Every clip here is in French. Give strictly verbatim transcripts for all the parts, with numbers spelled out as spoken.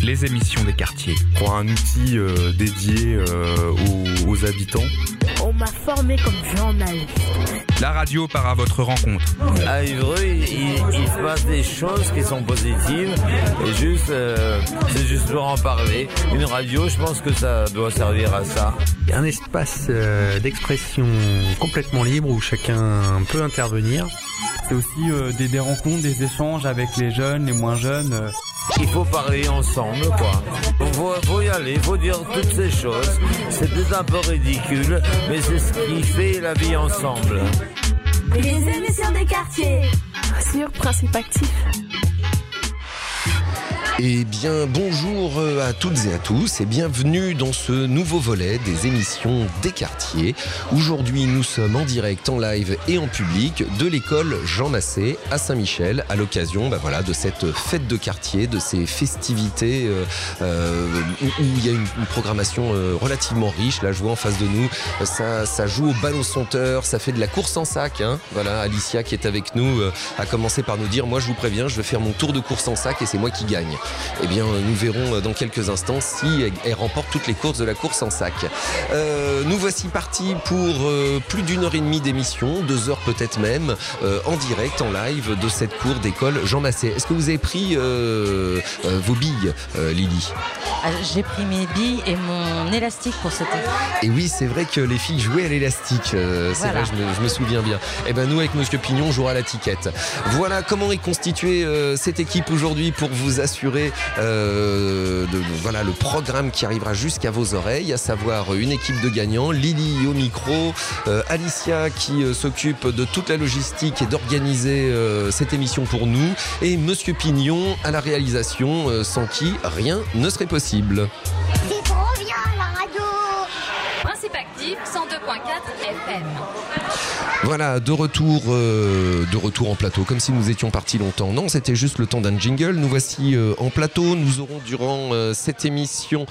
les émissions des quartiers. Pour un outil euh, dédié euh, aux, aux habitants. On m'a formé comme journaliste. La radio part à votre rencontre. À Évreux, il, il, il se passe des choses qui sont positives et juste, euh, c'est juste pour en parler. Une radio, je pense que ça doit servir à ça. Il y a un espace euh, d'expression complètement libre où chacun peut intervenir. C'est aussi euh, des, des rencontres, des échanges avec les jeunes, les moins jeunes. Euh. Il faut parler ensemble, quoi. Il faut, faut y aller, il faut dire toutes ces choses. C'est peut-être un peu ridicule, mais c'est ce qui fait la vie ensemble. Les émissions des quartiers sur Principe Actif. Eh bien, bonjour à toutes et à tous et bienvenue dans ce nouveau volet des émissions des quartiers. Aujourd'hui, nous sommes en direct, en live et en public de l'école Jean Massé à Saint-Michel à l'occasion bah voilà, de cette fête de quartier, de ces festivités euh, euh, où, où il y a une, une programmation euh, relativement riche. Là, je vois en face de nous, ça, ça joue au ballon sauteur, ça fait de la course en sac. Hein. Voilà, Alicia qui est avec nous euh, a commencé par nous dire « Moi, je vous préviens, je vais faire mon tour de course en sac et c'est moi qui gagne ». Eh bien, nous verrons dans quelques instants si elle remporte toutes les courses de la course en sac. Euh, nous voici partis pour euh, plus d'une heure et demie d'émission, deux heures peut-être même, euh, en direct, en live de cette cour d'école Jean Massé. Est-ce que vous avez pris euh, euh, vos billes, euh, Lily ? J'ai pris mes billes et mon élastique pour cette année. Et oui, c'est vrai que les filles jouaient à l'élastique. Euh, c'est voilà. vrai, je me, je me souviens bien. Et ben nous, avec Monsieur Pignon, on jouera à la tiquette. Voilà comment est constituée euh, cette équipe aujourd'hui pour vous assurer euh, de, voilà, le programme qui arrivera jusqu'à vos oreilles, à savoir une équipe de gagnants, Lily au micro, euh, Alicia qui euh, s'occupe de toute la logistique et d'organiser euh, cette émission pour nous, et Monsieur Pignon à la réalisation, euh, sans qui rien ne serait possible. C'est trop bien la radio. Principe Actif cent deux point quatre F M. Voilà, de retour, euh, de retour en plateau, comme si nous étions partis longtemps. Non, c'était juste le temps d'un jingle. Nous voici euh, en plateau. Nous aurons durant euh, cette émission,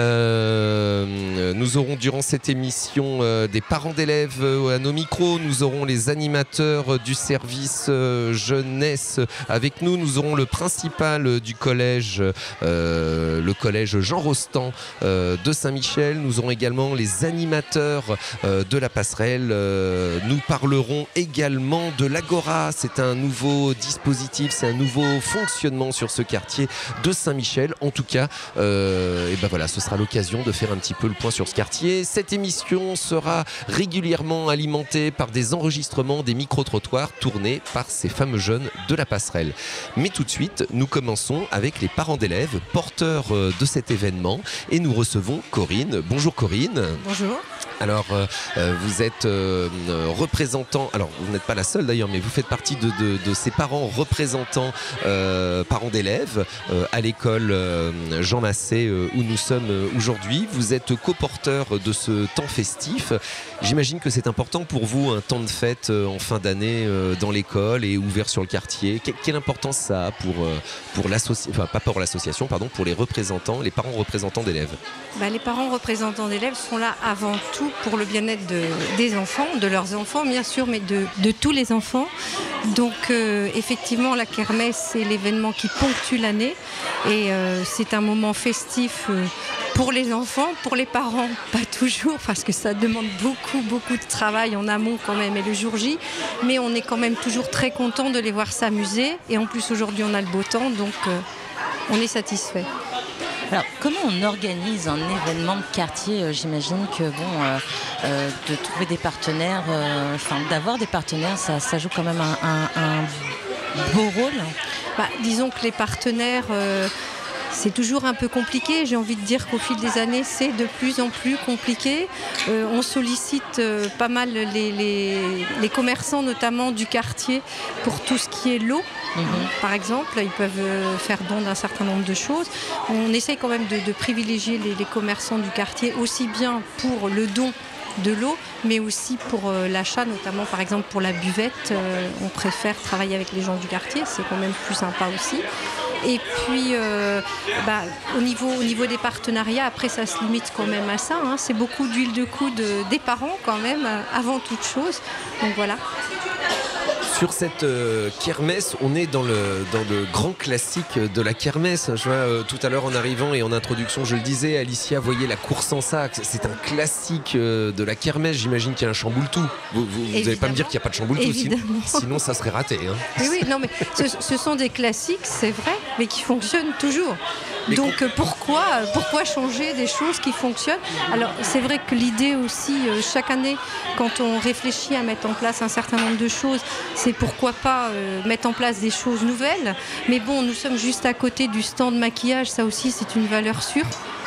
euh, nous aurons durant cette émission euh, des parents d'élèves euh, à nos micros. Nous aurons les animateurs du service euh, jeunesse avec nous. Nous aurons le principal du collège, euh, le collège Jean Rostand euh, de Saint-Michel. Nous aurons également les animateurs euh, de la passerelle. Euh, nous parlerons également de l'Agora. C'est un nouveau dispositif, c'est un nouveau fonctionnement sur ce quartier de Saint-Michel. En tout cas, euh, et ben voilà, ce sera l'occasion de faire un petit peu le point sur ce quartier. Cette émission sera régulièrement alimentée par des enregistrements des micro-trottoirs tournés par ces fameux jeunes de la passerelle. Mais tout de suite, nous commençons avec les parents d'élèves, porteurs de cet événement, et nous recevons Corinne. Bonjour Corinne. Bonjour. Alors, euh, vous êtes euh, représentant, alors vous n'êtes pas la seule d'ailleurs, mais vous faites partie de, de, de ces parents représentants, euh, parents d'élèves euh, à l'école euh, Jean Massé euh, où nous sommes aujourd'hui. Vous êtes coporteur de ce temps festif. J'imagine que c'est important pour vous, un temps de fête euh, en fin d'année euh, dans l'école et ouvert sur le quartier. Que, quelle importance ça a pour, euh, pour l'association, enfin pas pour l'association, pardon, pour les représentants, les parents représentants d'élèves? Bah, les parents représentants d'élèves sont là avant tout pour le bien-être de, des enfants, de leurs enfants bien sûr, mais de, de tous les enfants. Donc euh, effectivement, la kermesse, c'est l'événement qui ponctue l'année et euh, c'est un moment festif euh, pour les enfants, pour les parents, pas toujours, parce que ça demande beaucoup, beaucoup de travail en amont quand même et le jour J, mais on est quand même toujours très content de les voir s'amuser et en plus aujourd'hui on a le beau temps, donc euh, on est satisfait. Alors, comment on organise un événement de quartier? euh, J'imagine que bon, euh, euh, de trouver des partenaires, euh, enfin d'avoir des partenaires, ça, ça joue quand même un, un, un beau rôle. Bah, disons que les partenaires, euh, c'est toujours un peu compliqué. J'ai envie de dire qu'au fil des années, c'est de plus en plus compliqué. Euh, on sollicite euh, pas mal les, les, les commerçants, notamment du quartier, pour tout ce qui est l'eau. Mmh. Par exemple, ils peuvent faire don d'un certain nombre de choses. On essaye quand même de, de privilégier les, les commerçants du quartier, aussi bien pour le don de l'eau, mais aussi pour euh, l'achat, notamment par exemple pour la buvette. Euh, on préfère travailler avec les gens du quartier, c'est quand même plus sympa aussi. Et puis, euh, bah, au, niveau, au niveau des partenariats, après ça se limite quand même à ça. Hein. C'est beaucoup d'huile de coude des parents quand même, avant toute chose. Donc voilà. Sur cette euh, kermesse, on est dans le, dans le grand classique de la kermesse. Je vois euh, tout à l'heure en arrivant et en introduction, je le disais, Alicia voyait la course en sac. C'est un classique euh, de la kermesse. J'imagine qu'il y a un chamboule-tout. Vous n'allez pas me dire qu'il n'y a pas de chamboule-tout, sinon, sinon ça serait raté. Hein. Oui, oui, non, mais ce, ce sont des classiques, c'est vrai, mais qui fonctionnent toujours. Mais Donc qu'on... pourquoi, pourquoi changer des choses qui fonctionnent? Alors c'est vrai que l'idée aussi, euh, chaque année, quand on réfléchit à mettre en place un certain nombre de choses, c'est pourquoi pas euh, mettre en place des choses nouvelles. Mais bon, nous sommes juste à côté du stand maquillage, ça aussi c'est une valeur sûre.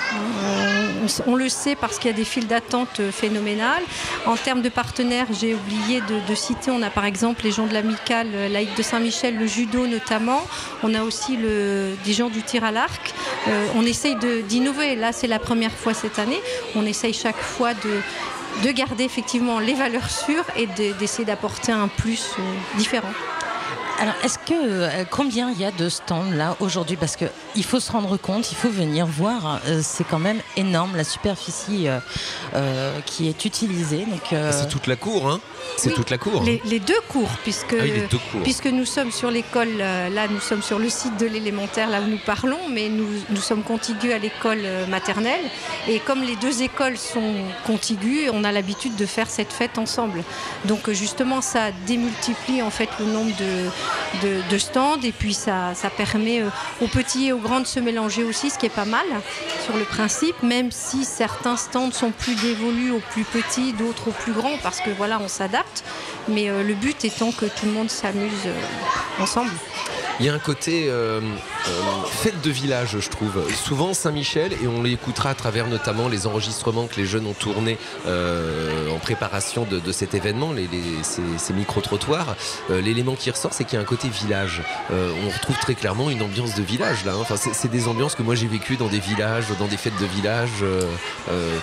Euh, on, on le sait parce qu'il y a des files d'attente phénoménales. En termes de partenaires, j'ai oublié de, de citer, on a par exemple les gens de l'amicale laïque de Saint-Michel, le judo notamment. On a aussi le, des gens du tir à l'arc. Euh, on essaye de, d'innover. Là, c'est la première fois cette année. On essaye chaque fois de, de garder effectivement les valeurs sûres et de, d'essayer d'apporter un plus euh, différent. Alors, est-ce que euh, combien il y a de stands là aujourd'hui? Parce que il faut se rendre compte, il faut venir voir. Euh, c'est quand même énorme la superficie euh, euh, qui est utilisée. Donc, euh... c'est toute la cour, hein? C'est oui, toute la cour. Les, les deux cours, puisque ah oui, les deux cours. puisque nous sommes sur l'école. Euh, là, nous sommes sur le site de l'élémentaire, là où nous parlons, mais nous nous sommes contigus à l'école maternelle. Et comme les deux écoles sont contiguës, on a l'habitude de faire cette fête ensemble. Donc justement, ça démultiplie en fait le nombre de De, de stands et puis ça, ça permet euh, aux petits et aux grands de se mélanger aussi, ce qui est pas mal sur le principe, même si certains stands sont plus dévolus aux plus petits, d'autres aux plus grands, parce que voilà, on s'adapte, mais euh, le but étant que tout le monde s'amuse euh, ensemble. Il y a un côté euh, euh, fête de village, je trouve. Souvent Saint-Michel, et on l'écoutera à travers notamment les enregistrements que les jeunes ont tournés euh, en préparation de, de cet événement, les, les, ces, ces micro-trottoirs. Euh, l'élément qui ressort, c'est qu'il y a un côté village. Euh, on retrouve très clairement une ambiance de village là. Hein. Enfin, c'est, c'est des ambiances que moi j'ai vécues dans des villages, dans des fêtes de village. Euh, euh,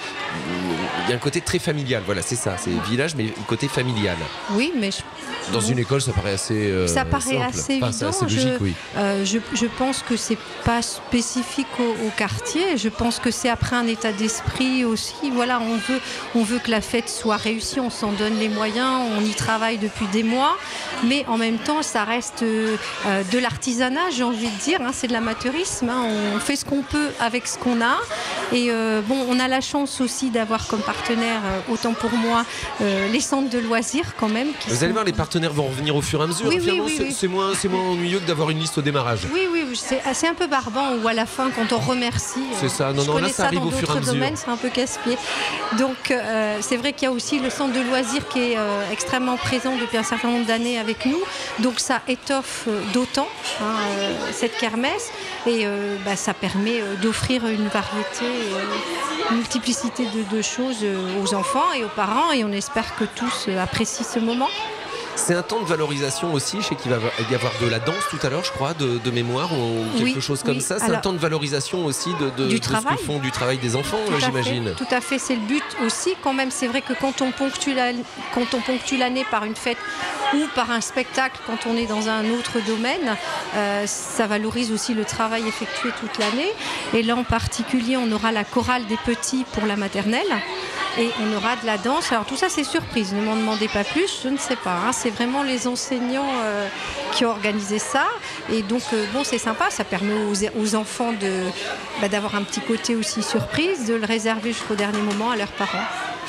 il y a un côté très familial. Voilà, c'est ça. C'est village, mais côté familial. Oui, mais je... dans une école, ça paraît assez. Euh, ça paraît simple. assez évident. Enfin, c'est assez logique, je, oui. euh, je, je pense que c'est pas spécifique au, au quartier. Je pense que c'est après un état d'esprit aussi. Voilà, on veut, on veut que la fête soit réussie. On s'en donne les moyens. On y travaille depuis des mois, mais en même temps, ça reste euh, de l'artisanat. J'ai envie de dire, hein, c'est de l'amateurisme. Hein. On fait ce qu'on peut avec ce qu'on a. Et euh, bon, on a la chance aussi d'avoir comme partenaire, euh, autant pour moi, euh, les centres de loisirs quand même. Qui Vous sont... allez voir, les partenaires vont revenir au fur et à mesure. Oui, oui, oui, c'est, oui. c'est, moins, c'est moins ennuyeux que d'avoir une liste au démarrage. Oui, oui, c'est, c'est un peu barbant ou à la fin quand on remercie. C'est ça, non, non, là ça arrive au fur et à mesure. Domaines, c'est un peu casse-pied. Donc euh, c'est vrai qu'il y a aussi le centre de loisirs qui est euh, extrêmement présent depuis un certain nombre d'années avec nous. Donc ça étoffe euh, d'autant hein, euh, cette kermesse et euh, bah, ça permet euh, d'offrir une variété, euh, une multiplicité de, de choses euh, aux enfants et aux parents et on espère que tous euh, apprécient ce moment. C'est un temps de valorisation aussi. Je sais qu'il va y avoir de la danse tout à l'heure, je crois, de, de mémoire ou quelque oui, chose comme oui. ça. C'est Alors, un temps de valorisation aussi de, de, de ce que font du travail des enfants, tout j'imagine. Fait, tout à fait, c'est le but aussi. Quand même, c'est vrai que quand on ponctue, la, quand on ponctue l'année par une fête ou par un spectacle, quand on est dans un autre domaine, euh, ça valorise aussi le travail effectué toute l'année. Et là, en particulier, on aura la chorale des petits pour la maternelle. Et on aura de la danse. Alors tout ça c'est surprise, ne m'en demandez pas plus, je ne sais pas. Hein. C'est vraiment les enseignants euh, qui ont organisé ça. Et donc euh, bon c'est sympa, ça permet aux, aux enfants de, bah, d'avoir un petit côté aussi surprise, de le réserver jusqu'au dernier moment à leurs parents.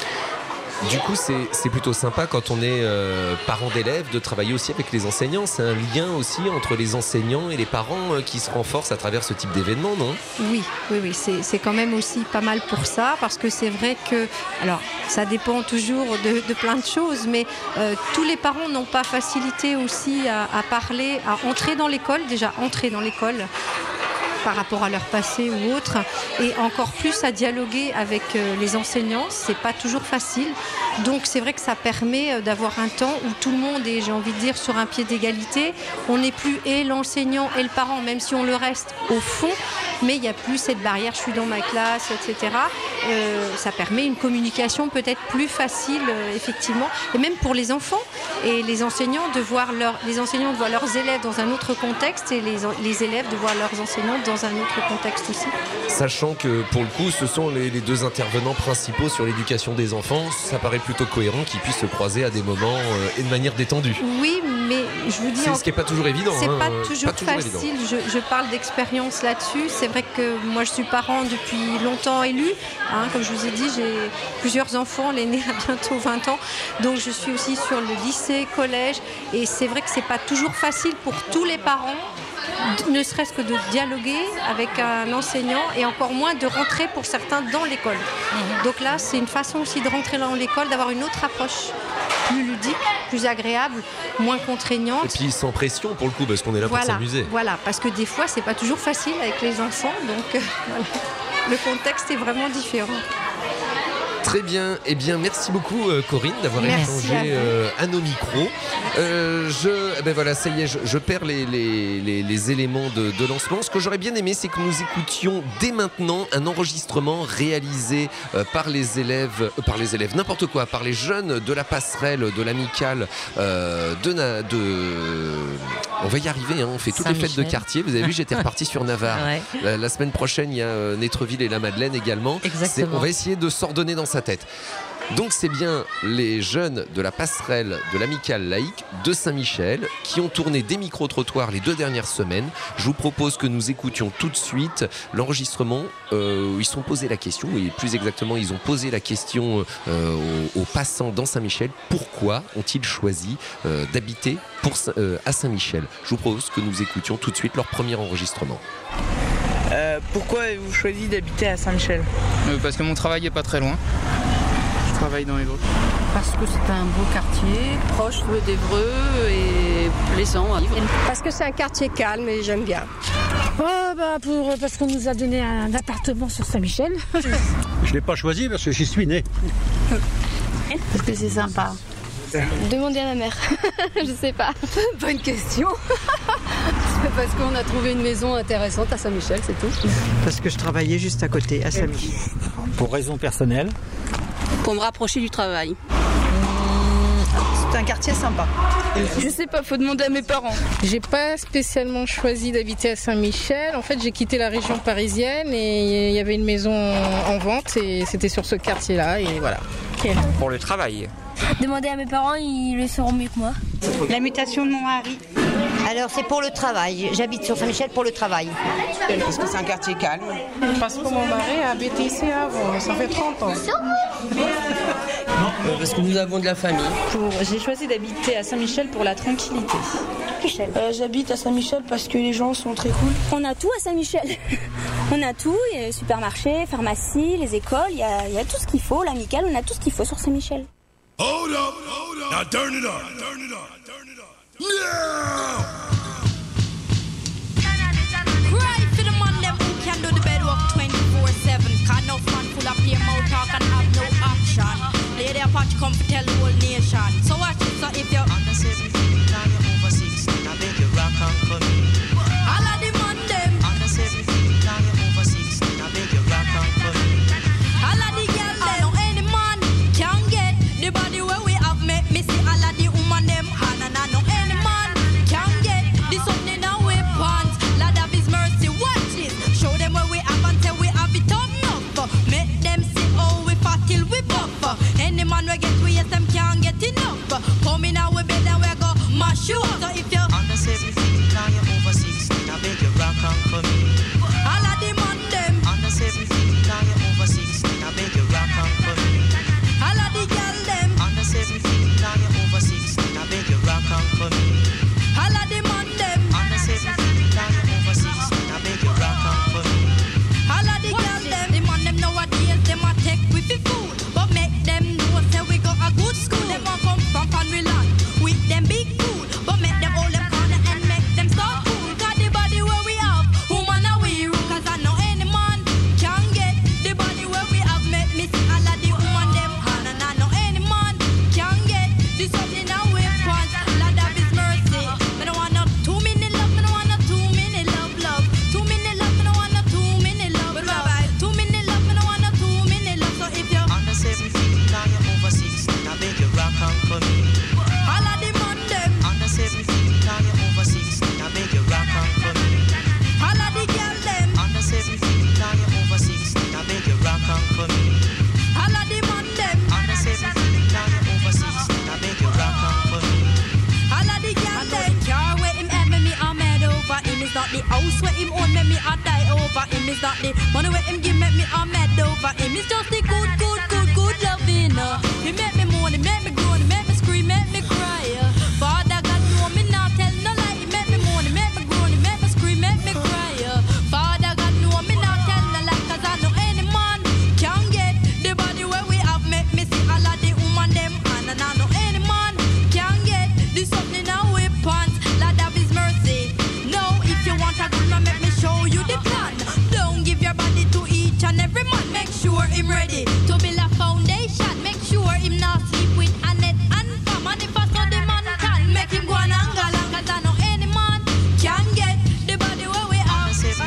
Du coup, c'est, c'est plutôt sympa quand on est euh, parent d'élèves de travailler aussi avec les enseignants. C'est un lien aussi entre les enseignants et les parents euh, qui se renforcent à travers ce type d'événement, non ? Oui, oui, oui. C'est, c'est quand même aussi pas mal pour ça parce que c'est vrai que, alors, ça dépend toujours de, de plein de choses, mais euh, tous les parents n'ont pas facilité aussi à, à parler, à entrer dans l'école, déjà entrer dans l'école. Par rapport à leur passé ou autre, et encore plus à dialoguer avec euh, les enseignants, c'est pas toujours facile. Donc c'est vrai que ça permet d'avoir un temps où tout le monde est, j'ai envie de dire, sur un pied d'égalité. On n'est plus et l'enseignant et le parent, même si on le reste au fond, mais il n'y a plus cette barrière, je suis dans ma classe, et cetera. Euh, ça permet une communication peut-être plus facile, euh, effectivement, et même pour les enfants et les enseignants de voir leur, les enseignants de voir leurs élèves dans un autre contexte et les, les élèves de voir leurs enseignants dans un autre contexte aussi. Sachant que pour le coup ce sont les, les deux intervenants principaux sur l'éducation des enfants, ça paraît plutôt cohérent qu'ils puissent se croiser à des moments euh, et de manière détendue. Oui, mais je vous dis... C'est en... ce qui n'est pas toujours évident. C'est hein, pas euh, toujours, pas toujours facile. Je, je parle d'expérience là-dessus. C'est vrai que moi, je suis parent depuis longtemps élu. Hein, comme je vous ai dit, j'ai plusieurs enfants. L'aîné a bientôt vingt ans. Donc, je suis aussi sur le lycée, collège. Et c'est vrai que c'est pas toujours facile pour tous les parents, ne serait-ce que de dialoguer avec un enseignant et encore moins de rentrer pour certains dans l'école. Mmh. Donc là, c'est une façon aussi de rentrer dans l'école, d'avoir une autre approche plus ludique, plus agréable, moins contraignante. Et puis sans pression pour le coup, parce qu'on est là voilà, pour s'amuser. Voilà, parce que des fois, c'est pas toujours facile avec les enfants, donc euh, voilà. Le contexte est vraiment différent. Très bien, eh bien merci beaucoup euh, Corinne d'avoir Merci échangé à, euh, à nos micros. Euh, je, eh ben voilà, ça y est, je, je perds les, les, les, les éléments de, de lancement. Ce que j'aurais bien aimé, c'est que nous écoutions dès maintenant un enregistrement réalisé euh, par les élèves, euh, par les élèves, n'importe quoi, par les jeunes de la passerelle, de l'amicale, euh, de, na, de, on va y arriver, hein, on fait toutes les fêtes de quartier. Vous avez vu, j'étais reparti sur Navarre. Ouais. La, la semaine prochaine, il y a euh, Nétreville et la Madeleine également. Exactement. On va essayer de s'ordonner dans sa tête. Donc c'est bien les jeunes de la passerelle de l'amicale laïque de Saint-Michel qui ont tourné des micro-trottoirs les deux dernières semaines. Je vous propose que nous écoutions tout de suite l'enregistrement euh, où ils se sont posé la question, et plus exactement ils ont posé la question euh, aux, aux passants dans Saint-Michel. Pourquoi ont-ils choisi euh, d'habiter pour, euh, à Saint-Michel? Je vous propose que nous écoutions tout de suite leur premier enregistrement. Euh, pourquoi avez-vous choisi d'habiter à Saint-Michel? euh, Parce que mon travail est pas très loin. Je travaille dans les Vosges. Parce que c'est un beau quartier, proche d'Évreux et plaisant à vivre. Parce que c'est un quartier calme et j'aime bien. Oh, bah pour, parce qu'on nous a donné un appartement sur Saint-Michel. Je ne l'ai pas choisi parce que j'y suis né. Parce que c'est sympa. Demandez à ma mère. Je sais pas. Bonne question. C'est parce qu'on a trouvé une maison intéressante à Saint-Michel, c'est tout. Parce que je travaillais juste à côté, à Saint-Michel. Pour raison personnelle. Pour me rapprocher du travail. C'est un quartier sympa. Je sais pas, faut demander à mes parents. J'ai pas spécialement choisi d'habiter à Saint-Michel. En fait, j'ai quitté la région parisienne et il y avait une maison en vente et c'était sur ce quartier-là et voilà. Okay. Pour le travail. Demandez à mes parents, ils le sauront mieux que moi. La mutation de mon mari. Alors c'est pour le travail. J'habite sur Saint-Michel pour le travail. Parce que c'est un quartier calme. Parce que mon mari a habité ici avant, ça fait trente ans. Parce que nous avons de la famille. Pour... J'ai choisi d'habiter à Saint-Michel pour la tranquillité. Euh, J'habite à Saint-Michel parce que les gens sont très cool. On a tout à Saint-Michel. On a tout, il y a les supermarchés, pharmacie, les écoles, il y a, il y a tout ce qu'il faut, l'amicale, on a tout ce qu'il faut sur Saint-Michel. Hold up, hold up. Now turn it up, turn it up, turn it up. Yeah! Cry to the man them who can do the bedwork twenty-four seven. Can no man full of your mouth talk and have no action. Lay their patch come to tell the whole nation. So watch it, so if you're under seventeen and you're over sixteen, I beg you rock and come in. All of the man them under seventeen and you're over sixteen, I beg you rock and come in. All of the girl them, no any man can get the body where we have met. Me see all of the woman them, and no any man can get make me a die over him. Is that the money where him give make me a mad over him. It's just the good, good, good, good loving. Uh. He make me moan, he make me groan, he make me scream, make me cry. Uh. Father God know me now tell no lie. He make me moan, he make me groan, he make me scream, make me cry. Uh. Father God know me now tell no lie. Cause I know any man can get the body where we have. Make me see all of the woman them. And I know any man can get the something now with pants. Lord have his mercy. No, if you want a good man, make me show you the plan. Don't give your body to each and every man. Make sure him ready to build a foundation. Make sure him not sleep with Annette and Pam. And if I saw the man can make him go and angle. Cause I know any man can get the body where we have.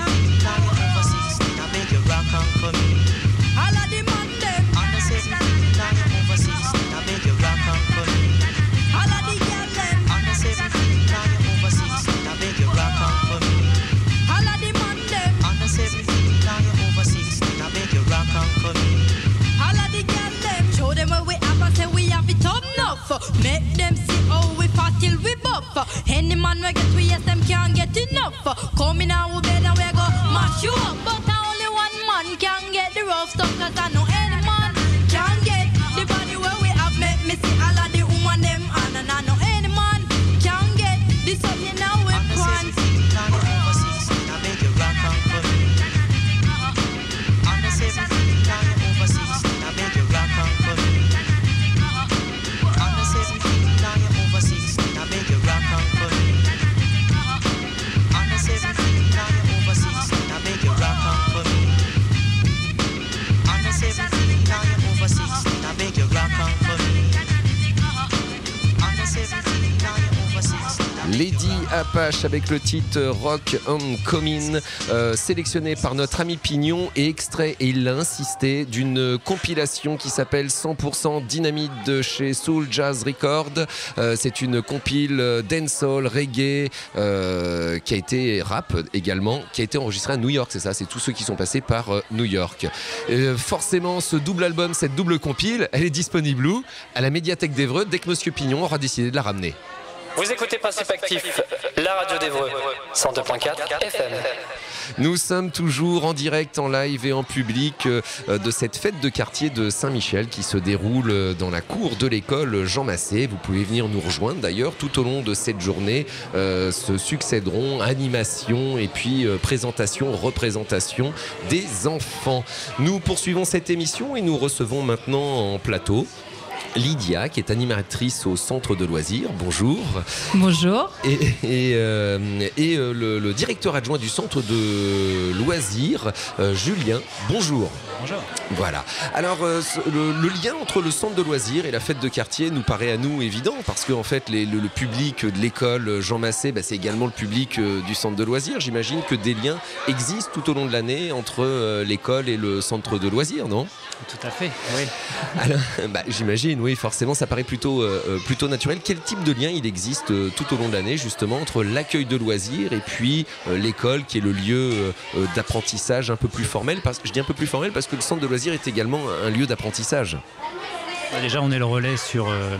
I make you rock and come in. All of the man them. Under seventeen, now you're overseas. I make you rock and come in. All of the girl them. Under seventeen, now you're overseas. I make you rock and come in. All of the man them. Under seventeen, now you're overseas. I make you rock and come in. All of the girl them. Show them where we have and say we have it up enough. Make them see how we fought till we buff. Any man we get we yes them can't get enough. Come in our bed and we go mash you up. But only one man can get the rough stuff. Cause I know any man can get the body where we have. Make me see all of the woman them. And I know any man can get the something now we Under want. seventeen, now you're overseas. I make you rock and come in. Under seventeen, now you're overseas. I make you rock and come in. Under seventeen, now you're overseas. I make you rock and come in. Under seventeen, now you're overseas. I make you rock and come in. Under seventeen, now you're overseas. I make you rock and come in. Under seventeen, now you're overseas. Lady Apache avec le titre Rock and Comin, euh, sélectionné par notre ami Pignon et extrait, et il l'a insisté, d'une compilation qui s'appelle cent pour cent Dynamite de chez Soul Jazz Records. Euh, c'est une compile dancehall, reggae, euh, qui a été rap également, qui a été enregistrée à New York, c'est ça, c'est tous ceux qui sont passés par euh, New York. Euh, forcément, ce double album, cette double compile, elle est disponible où ? À la médiathèque d'Évreux, dès que Monsieur Pignon aura décidé de la ramener. Vous écoutez Principe Actif, la radio d'Évreux, cent deux virgule quatre F M. Nous sommes toujours en direct, en live et en public euh, de cette fête de quartier de Saint-Michel qui se déroule dans la cour de l'école Jean Massé. Vous pouvez venir nous rejoindre d'ailleurs tout au long de cette journée. Euh, se succéderont animation et puis euh, présentation, représentation des enfants. Nous poursuivons cette émission et nous recevons maintenant en plateau Lydia, qui est animatrice au centre de loisirs. Bonjour. Bonjour. Et, et, euh, et euh, le, le directeur adjoint du centre de loisirs, euh, Julien. Bonjour. Bonjour. Voilà. Alors, euh, le, le lien entre le centre de loisirs et la fête de quartier nous paraît à nous évident, parce que en fait, les, le, le public de l'école Jean Massé, bah, c'est également le public euh, du centre de loisirs. J'imagine que des liens existent tout au long de l'année entre euh, l'école et le centre de loisirs, non ? Tout à fait, oui. Alors, bah, j'imagine, oui, forcément, ça paraît plutôt, euh, plutôt naturel. Quel type de lien il existe euh, tout au long de l'année, justement, entre l'accueil de loisirs et puis euh, l'école, qui est le lieu euh, d'apprentissage un peu plus formel, parce, je dis un peu plus formel parce que le centre de loisirs est également un lieu d'apprentissage. Déjà, on est le relais sur, euh,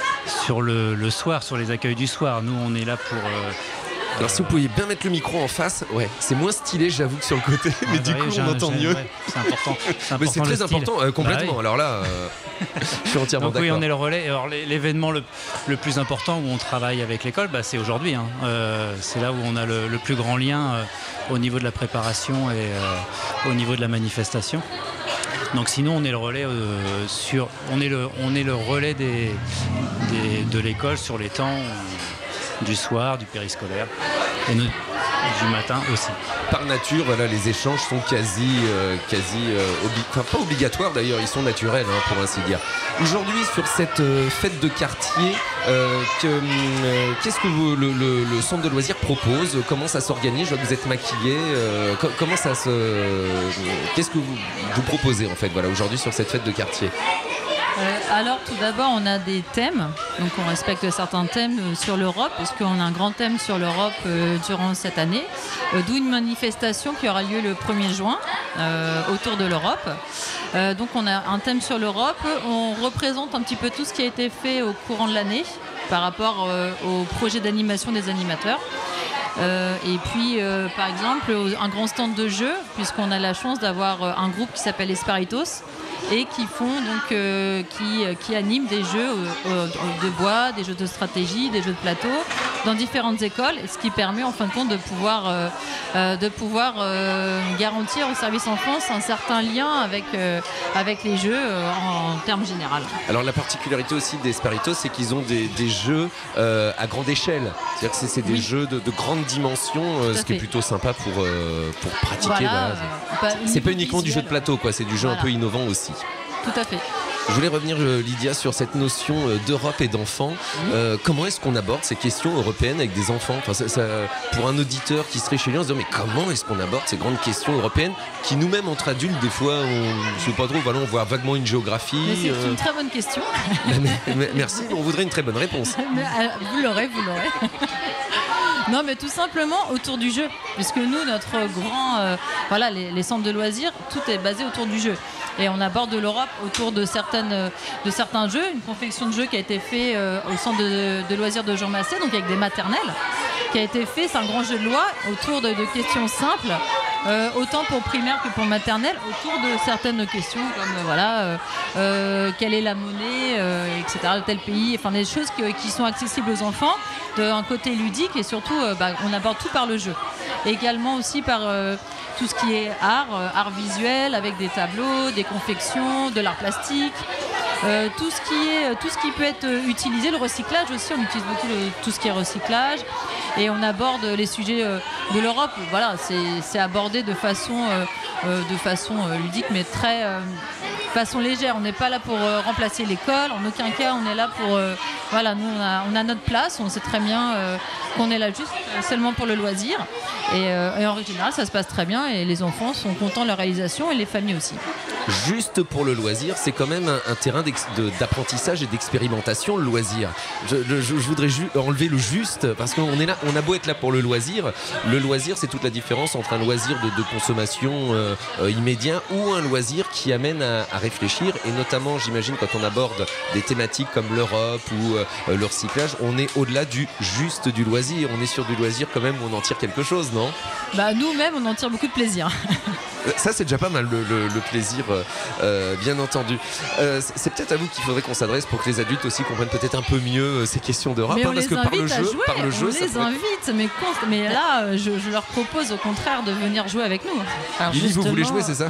sur le, le soir, sur les accueils du soir. Nous, on est là pour... Euh, Alors si vous pouviez bien mettre le micro en face, ouais, c'est moins stylé, j'avoue, que sur le côté, mais ouais, du coup j'ai on un, entend j'ai, mieux. Ouais, c'est important. C'est, mais c'est très important, euh, complètement. Bah, oui. Alors là, euh, je suis entièrement Donc, d'accord. Oui, on est le relais. Alors l'événement le, le plus important où on travaille avec l'école, bah, c'est aujourd'hui. Hein. Euh, c'est là où on a le, le plus grand lien euh, au niveau de la préparation et euh, au niveau de la manifestation. Donc sinon on est le relais euh, sur, on est le, on est le relais des, des, de l'école sur les temps euh, du soir, du périscolaire et nous, du matin aussi. Par nature, voilà, les échanges sont quasi, euh, quasi, euh, obli- enfin pas obligatoires d'ailleurs, ils sont naturels, hein, pour ainsi dire. Aujourd'hui, sur cette euh, fête de quartier, euh, que, euh, qu'est-ce que vous, le, le, le centre de loisirs propose ? Comment ça s'organise ? Je vois que vous êtes maquillés. Euh, co- comment ça se, euh, qu'est-ce que vous, vous proposez en fait, voilà, aujourd'hui sur cette fête de quartier ? Euh, alors tout d'abord on a des thèmes, donc on respecte certains thèmes euh, sur l'Europe, parce qu'on a un grand thème sur l'Europe euh, durant cette année, euh, d'où une manifestation qui aura lieu le premier juin euh, autour de l'Europe. Euh, donc on a un thème sur l'Europe, on représente un petit peu tout ce qui a été fait au courant de l'année par rapport euh, au projet d'animation des animateurs. Euh, et puis, euh, par exemple, un grand stand de jeux, puisqu'on a la chance d'avoir un groupe qui s'appelle Esparitos et qui font donc euh, qui, qui animent des jeux euh, de bois, des jeux de stratégie, des jeux de plateau dans différentes écoles, ce qui permet en fin de compte de pouvoir euh, euh, de pouvoir euh, garantir au service enfance un certain lien avec euh, avec les jeux euh, en, en termes généraux. Alors la particularité aussi d'Esparitos, c'est qu'ils ont des, des jeux euh, à grande échelle, c'est-à-dire que c'est, c'est des oui. jeux de, de grande dimension, euh, ce qui est plutôt sympa pour euh, pour pratiquer. Voilà, bah, euh, bah, c'est pas uniquement visuel. Du jeu de plateau, quoi, c'est du jeu voilà. un peu innovant aussi. Tout à fait. Je voulais revenir, Lydia, sur cette notion d'Europe et d'enfants. Mmh. Euh, comment est-ce qu'on aborde ces questions européennes avec des enfants ? Enfin, ça, ça, pour un auditeur qui serait chez lui, on se dit mais comment est-ce qu'on aborde ces grandes questions européennes qui nous-mêmes, entre adultes, des fois, on ne sait pas trop, voilà, on voit vaguement une géographie. Mais c'est euh... une très bonne question. mais, mais, merci, on voudrait une très bonne réponse. Mais, euh, vous l'aurez, vous l'aurez. Non, mais tout simplement autour du jeu, puisque nous, notre grand, euh, voilà, les, les centres de loisirs, tout est basé autour du jeu. Et on aborde l'Europe autour de, certaines, de certains jeux, une confection de jeux qui a été fait euh, au centre de, de loisirs de Jean Massé, donc avec des maternelles, qui a été fait, c'est un grand jeu de loi autour de, de questions simples, euh, autant pour primaire que pour maternelle, autour de certaines questions comme euh, voilà, euh, euh, quelle est la monnaie, euh, et cetera, de tel pays, enfin des choses qui, qui sont accessibles aux enfants, d'un côté ludique et surtout euh, bah, on aborde tout par le jeu. Et également aussi par euh, tout ce qui est art, euh, art visuel avec des tableaux, des confections, de l'art plastique. Euh, tout ce qui est, tout ce qui peut être utilisé, le recyclage aussi, on utilise beaucoup le, tout ce qui est recyclage et on aborde les sujets euh, de l'Europe. Voilà, c'est, c'est abordé de façon, euh, euh, de façon euh, ludique, mais très euh, façon légère. On n'est pas là pour euh, remplacer l'école. En aucun cas, on est là pour, euh, voilà, nous on a, on a notre place. On sait très bien euh, qu'on est là juste euh, seulement pour le loisir. Et, euh, et en général, ça se passe très bien et les enfants sont contents de leur réalisation et les familles aussi. Juste pour le loisir, c'est quand même un, un terrain de, d'apprentissage et d'expérimentation, le loisir. Je, je, je voudrais ju- enlever le juste, parce qu'on est là, on a beau être là pour le loisir. Le loisir, c'est toute la différence entre un loisir de, de consommation euh, euh, immédiat ou un loisir qui amène à, à réfléchir. Et notamment, j'imagine, quand on aborde des thématiques comme l'Europe ou euh, le recyclage, on est au-delà du juste du loisir. On est sur du loisir quand même où on en tire quelque chose, non ? Bah, nous-mêmes, on en tire beaucoup de plaisir. Ça, c'est déjà pas mal, le, le, le plaisir, euh, bien entendu. Euh, c'est, c'est peut-être à vous qu'il faudrait qu'on s'adresse pour que les adultes aussi comprennent peut-être un peu mieux euh, ces questions d'Europe. Mais on hein, parce les que par le jeu, jouer, par le jeu, on ça les pourrait... invite, mais, con... mais là, je, je leur propose au contraire de venir jouer avec nous. Alors, Lily, vous voulez jouer, c'est ça ?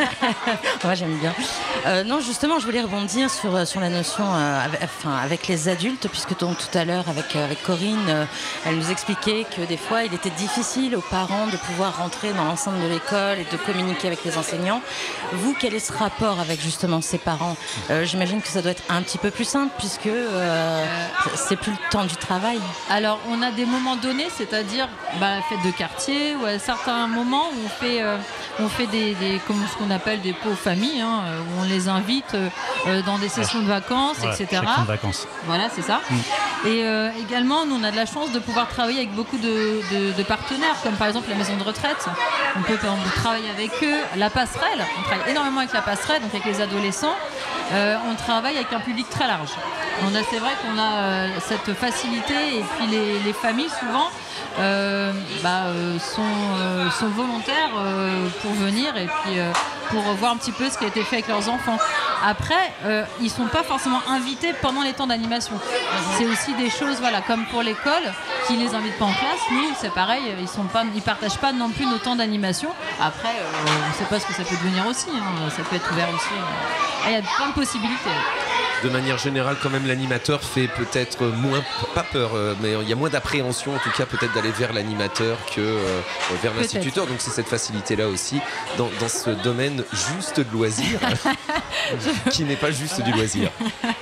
Ouais, j'aime bien. Euh, non, justement, je voulais rebondir sur, sur la notion euh, avec, enfin, avec les adultes, puisque donc, tout à l'heure, avec, avec Corinne, euh, elle nous expliquait que des fois, il était difficile aux parents de pouvoir rentrer dans l'enceinte de l'école et de communiquer avec les enseignants. Vous, quel est ce rapport avec justement ces parents ? euh, J'imagine que ça doit être un petit peu plus simple puisque euh, c'est plus le temps du travail. Alors, on a des moments donnés, c'est-à-dire bah, la fête de quartier ou à certains moments où on fait, euh, on fait des, des, comme ce qu'on appelle des pots familles, hein, où on les invite euh, dans des sessions de vacances, voilà, et cetera. Sessions de vacances. Voilà, c'est ça. Mm. Et euh, également, nous, on a de la chance de pouvoir travailler avec beaucoup de, de, de partenaires, comme par exemple la maison de retraite. On peut par exemple travailler avec eux. La passerelle, on travaille énormément avec la passerelle, donc avec les adolescents. Euh, on travaille avec un public très large. On a, c'est vrai qu'on a euh, cette facilité et puis les, les familles souvent euh, bah, euh, sont, euh, sont volontaires euh, pour venir et puis euh, pour voir un petit peu ce qui a été fait avec leurs enfants. Après, euh, ils ne sont pas forcément invités pendant les temps d'animation. C'est aussi des choses, voilà, comme pour l'école, qui ne les invitent pas en classe. Nous, c'est pareil, ils ne partagent pas non plus nos temps d'animation. Après, euh, on ne sait pas ce que ça peut devenir aussi. Hein. Ça peut être ouvert aussi. Il y a plein de possibilités. De manière générale, quand même, l'animateur fait peut-être moins, pas peur, mais il y a moins d'appréhension, en tout cas, peut-être d'aller vers l'animateur que euh, vers peut-être. L'instituteur. Donc c'est cette facilité-là aussi, dans, dans ce domaine juste de loisir, qui n'est pas juste du loisir.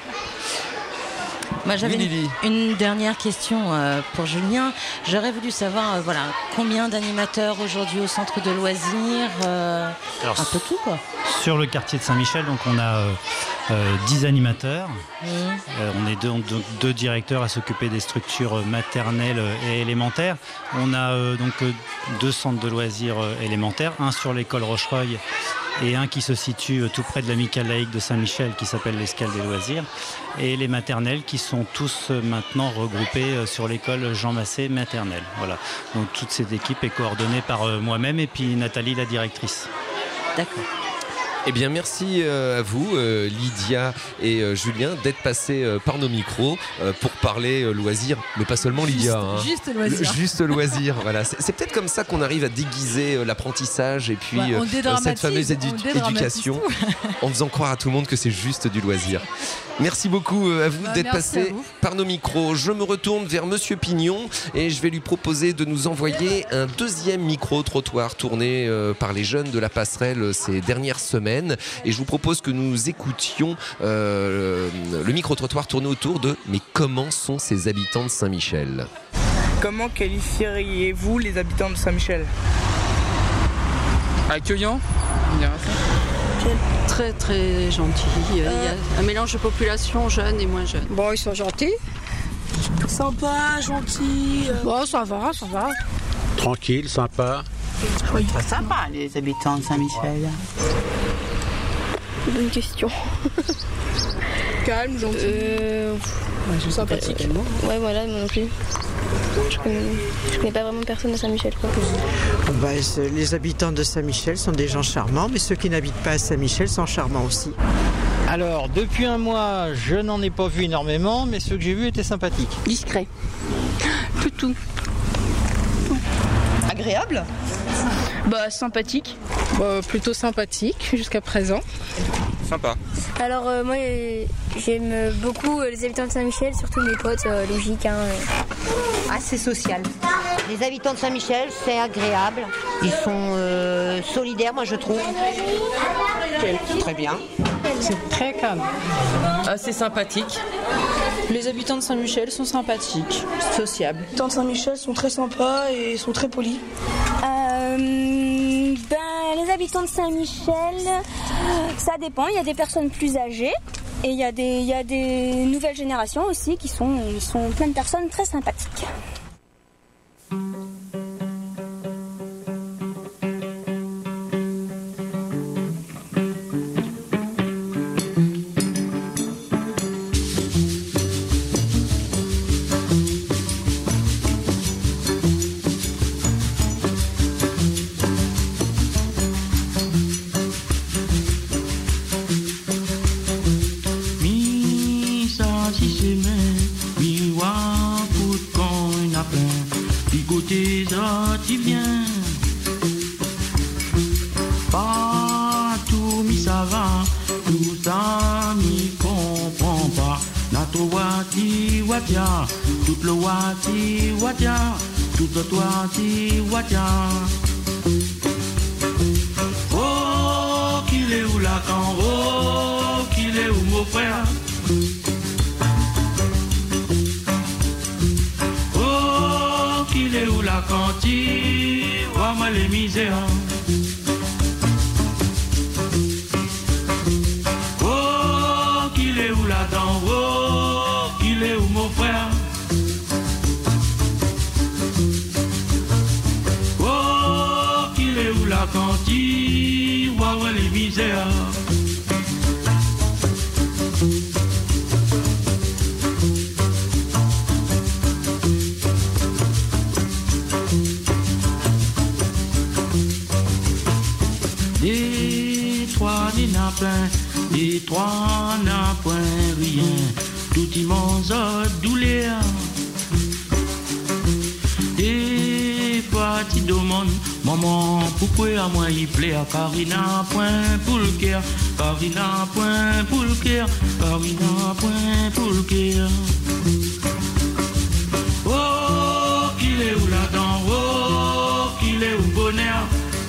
Moi, j'avais une, une dernière question euh, pour Julien. J'aurais voulu savoir, euh, voilà, combien d'animateurs aujourd'hui au centre de loisirs, euh, Alors, un peu tout, quoi. Sur le quartier de Saint-Michel, donc on a euh, euh, dix animateurs. Mmh. Euh, on est deux, deux, deux directeurs à s'occuper des structures maternelles et élémentaires. On a euh, donc deux centres de loisirs euh, élémentaires, un sur l'école Rochereuil et un qui se situe tout près de l'amicale laïque de Saint-Michel qui s'appelle l'Escale des loisirs, et les maternelles qui sont tous maintenant regroupés sur l'école Jean Massé maternelle. Voilà. Donc toute cette équipe est coordonnée par moi-même et puis Nathalie, la directrice. D'accord. Eh bien, merci euh, à vous, euh, Lydia et euh, Julien, d'être passés euh, par nos micros euh, pour parler euh, loisirs, mais pas seulement Lydia. Juste, hein. juste loisirs. Le, juste loisirs, voilà. C'est, c'est peut-être comme ça qu'on arrive à déguiser euh, l'apprentissage et puis Ouais, on euh, cette fameuse édu- on dédramatise éducation en faisant croire à tout le monde que c'est juste du loisir. Merci beaucoup euh, à vous Bah, d'être merci passés à vous. par nos micros. Je me retourne vers Monsieur Pignon et je vais lui proposer de nous envoyer un deuxième micro-trottoir tourné euh, par les jeunes de la passerelle ces dernières semaines. Et je vous propose que nous écoutions euh, le, le micro-trottoir tourné autour de « Mais comment sont ces habitants de Saint-Michel ?» Comment qualifieriez-vous les habitants de Saint-Michel? Accueillant, on dirait ça. Très très gentil. Il y a un mélange de population jeune et moins jeune. Bon, ils sont gentils. Sympa, gentil. Bon, ça va, ça va. Tranquille, sympa. Oui, très sympa, les habitants de Saint-Michel. Bonne question. Calme, gentil. Euh... Ouais, sympathique. Euh, ouais, voilà, moi non plus. Je connais, je connais pas vraiment personne à Saint-Michel, quoi. Bah, les habitants de Saint-Michel sont des gens charmants, mais ceux qui n'habitent pas à Saint-Michel sont charmants aussi. Alors, depuis un mois, je n'en ai pas vu énormément, mais ceux que j'ai vus étaient sympathiques. Discret. Tout tout. Agréable? Bah, sympathique. Bah, plutôt sympathique jusqu'à présent. Sympa. Alors, euh, moi, euh, j'aime beaucoup euh, les habitants de Saint-Michel, surtout mes potes, euh, logique. Hein, euh. Assez social. Les habitants de Saint-Michel, c'est agréable. Ils sont euh, solidaires, moi je trouve. Très bien. C'est très calme. Assez sympathique. Les habitants de Saint-Michel sont sympathiques, sociables. Les habitants de Saint-Michel sont très sympas et sont très polis. Euh, ben, les habitants de Saint-Michel, ça dépend. Il y a des personnes plus âgées et il y a des, il y a des nouvelles générations aussi qui sont, sont plein de personnes très sympathiques. Toute le wati watia, toute le wati watia. Oh, qu'il est où la can, oh, qu'il est où mon frère. Oh, qu'il est où la cantine, vois-moi les misères. Oh, qu'il est où la dent, oh, qu'il est où mon frère. Oh, qu'il est où la cantine, vois-moi les misères. Des trois n'a plein, des trois n'a point rien, tout immense douleur. Des fois tu demandes, maman, pourquoi à moi il plaît, car il n'a point pour le cœur, car il n'a point pour le cœur, car il n'a point pour le cœur. Oh, qu'il est où là-dedans, oh, qu'il est où bonheur.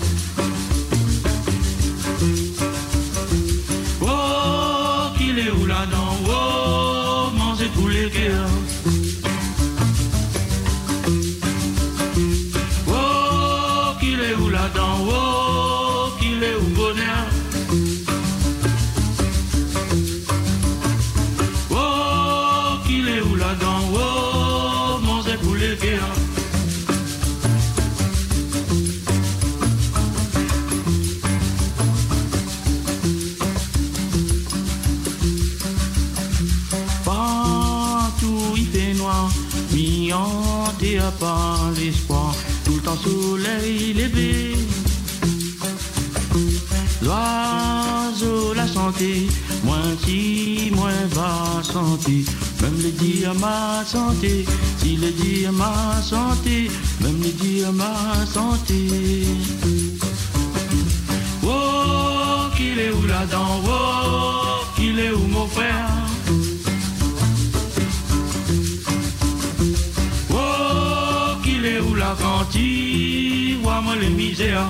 Oh, qu'il est où là-dedans, oh, manger pour les cœurs. Oh, qu'il est où là-dedans, oh, qu'il est où bonheur. Oh, qu'il est où là-dedans, oh, manger pour les cœurs. a pas l'espoir, tout le temps soleil levé. L'oiseau, la santé, moins si, moins bas santé. Même les dire ma santé, s'il est dire ma santé, même les dire ma santé. Oh, qu'il est où là-dedans, oh, qu'il est où mon frère. Oh, qu'il est où la cantine, vois-moi les misères.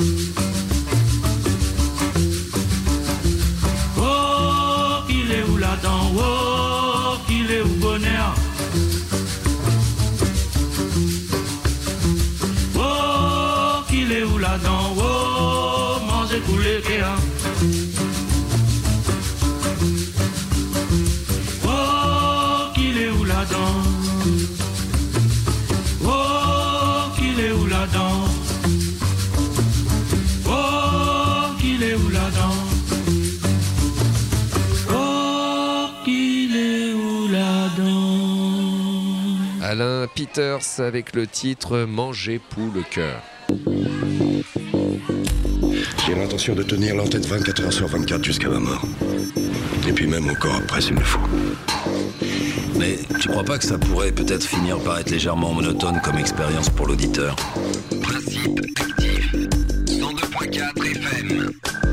Oh, qu'il est où là-dedans, oh, qu'il est où bonheur. Oh, qu'il est où là-dedans, oh, manger pour les cœurs. Oh, qu'il est où là-dedans. Oh, qu'il est où là-dedans. Oh, qu'il est où là-dedans. Alain Peters avec le titre Manger pour le cœur. J'ai l'intention de tenir l'entête vingt-quatre heures sur vingt-quatre jusqu'à ma mort. Et puis même encore après s'il le faut. Mais tu crois pas que ça pourrait peut-être finir par être légèrement monotone comme expérience pour l'auditeur? Principe actif, cent deux point quatre F M.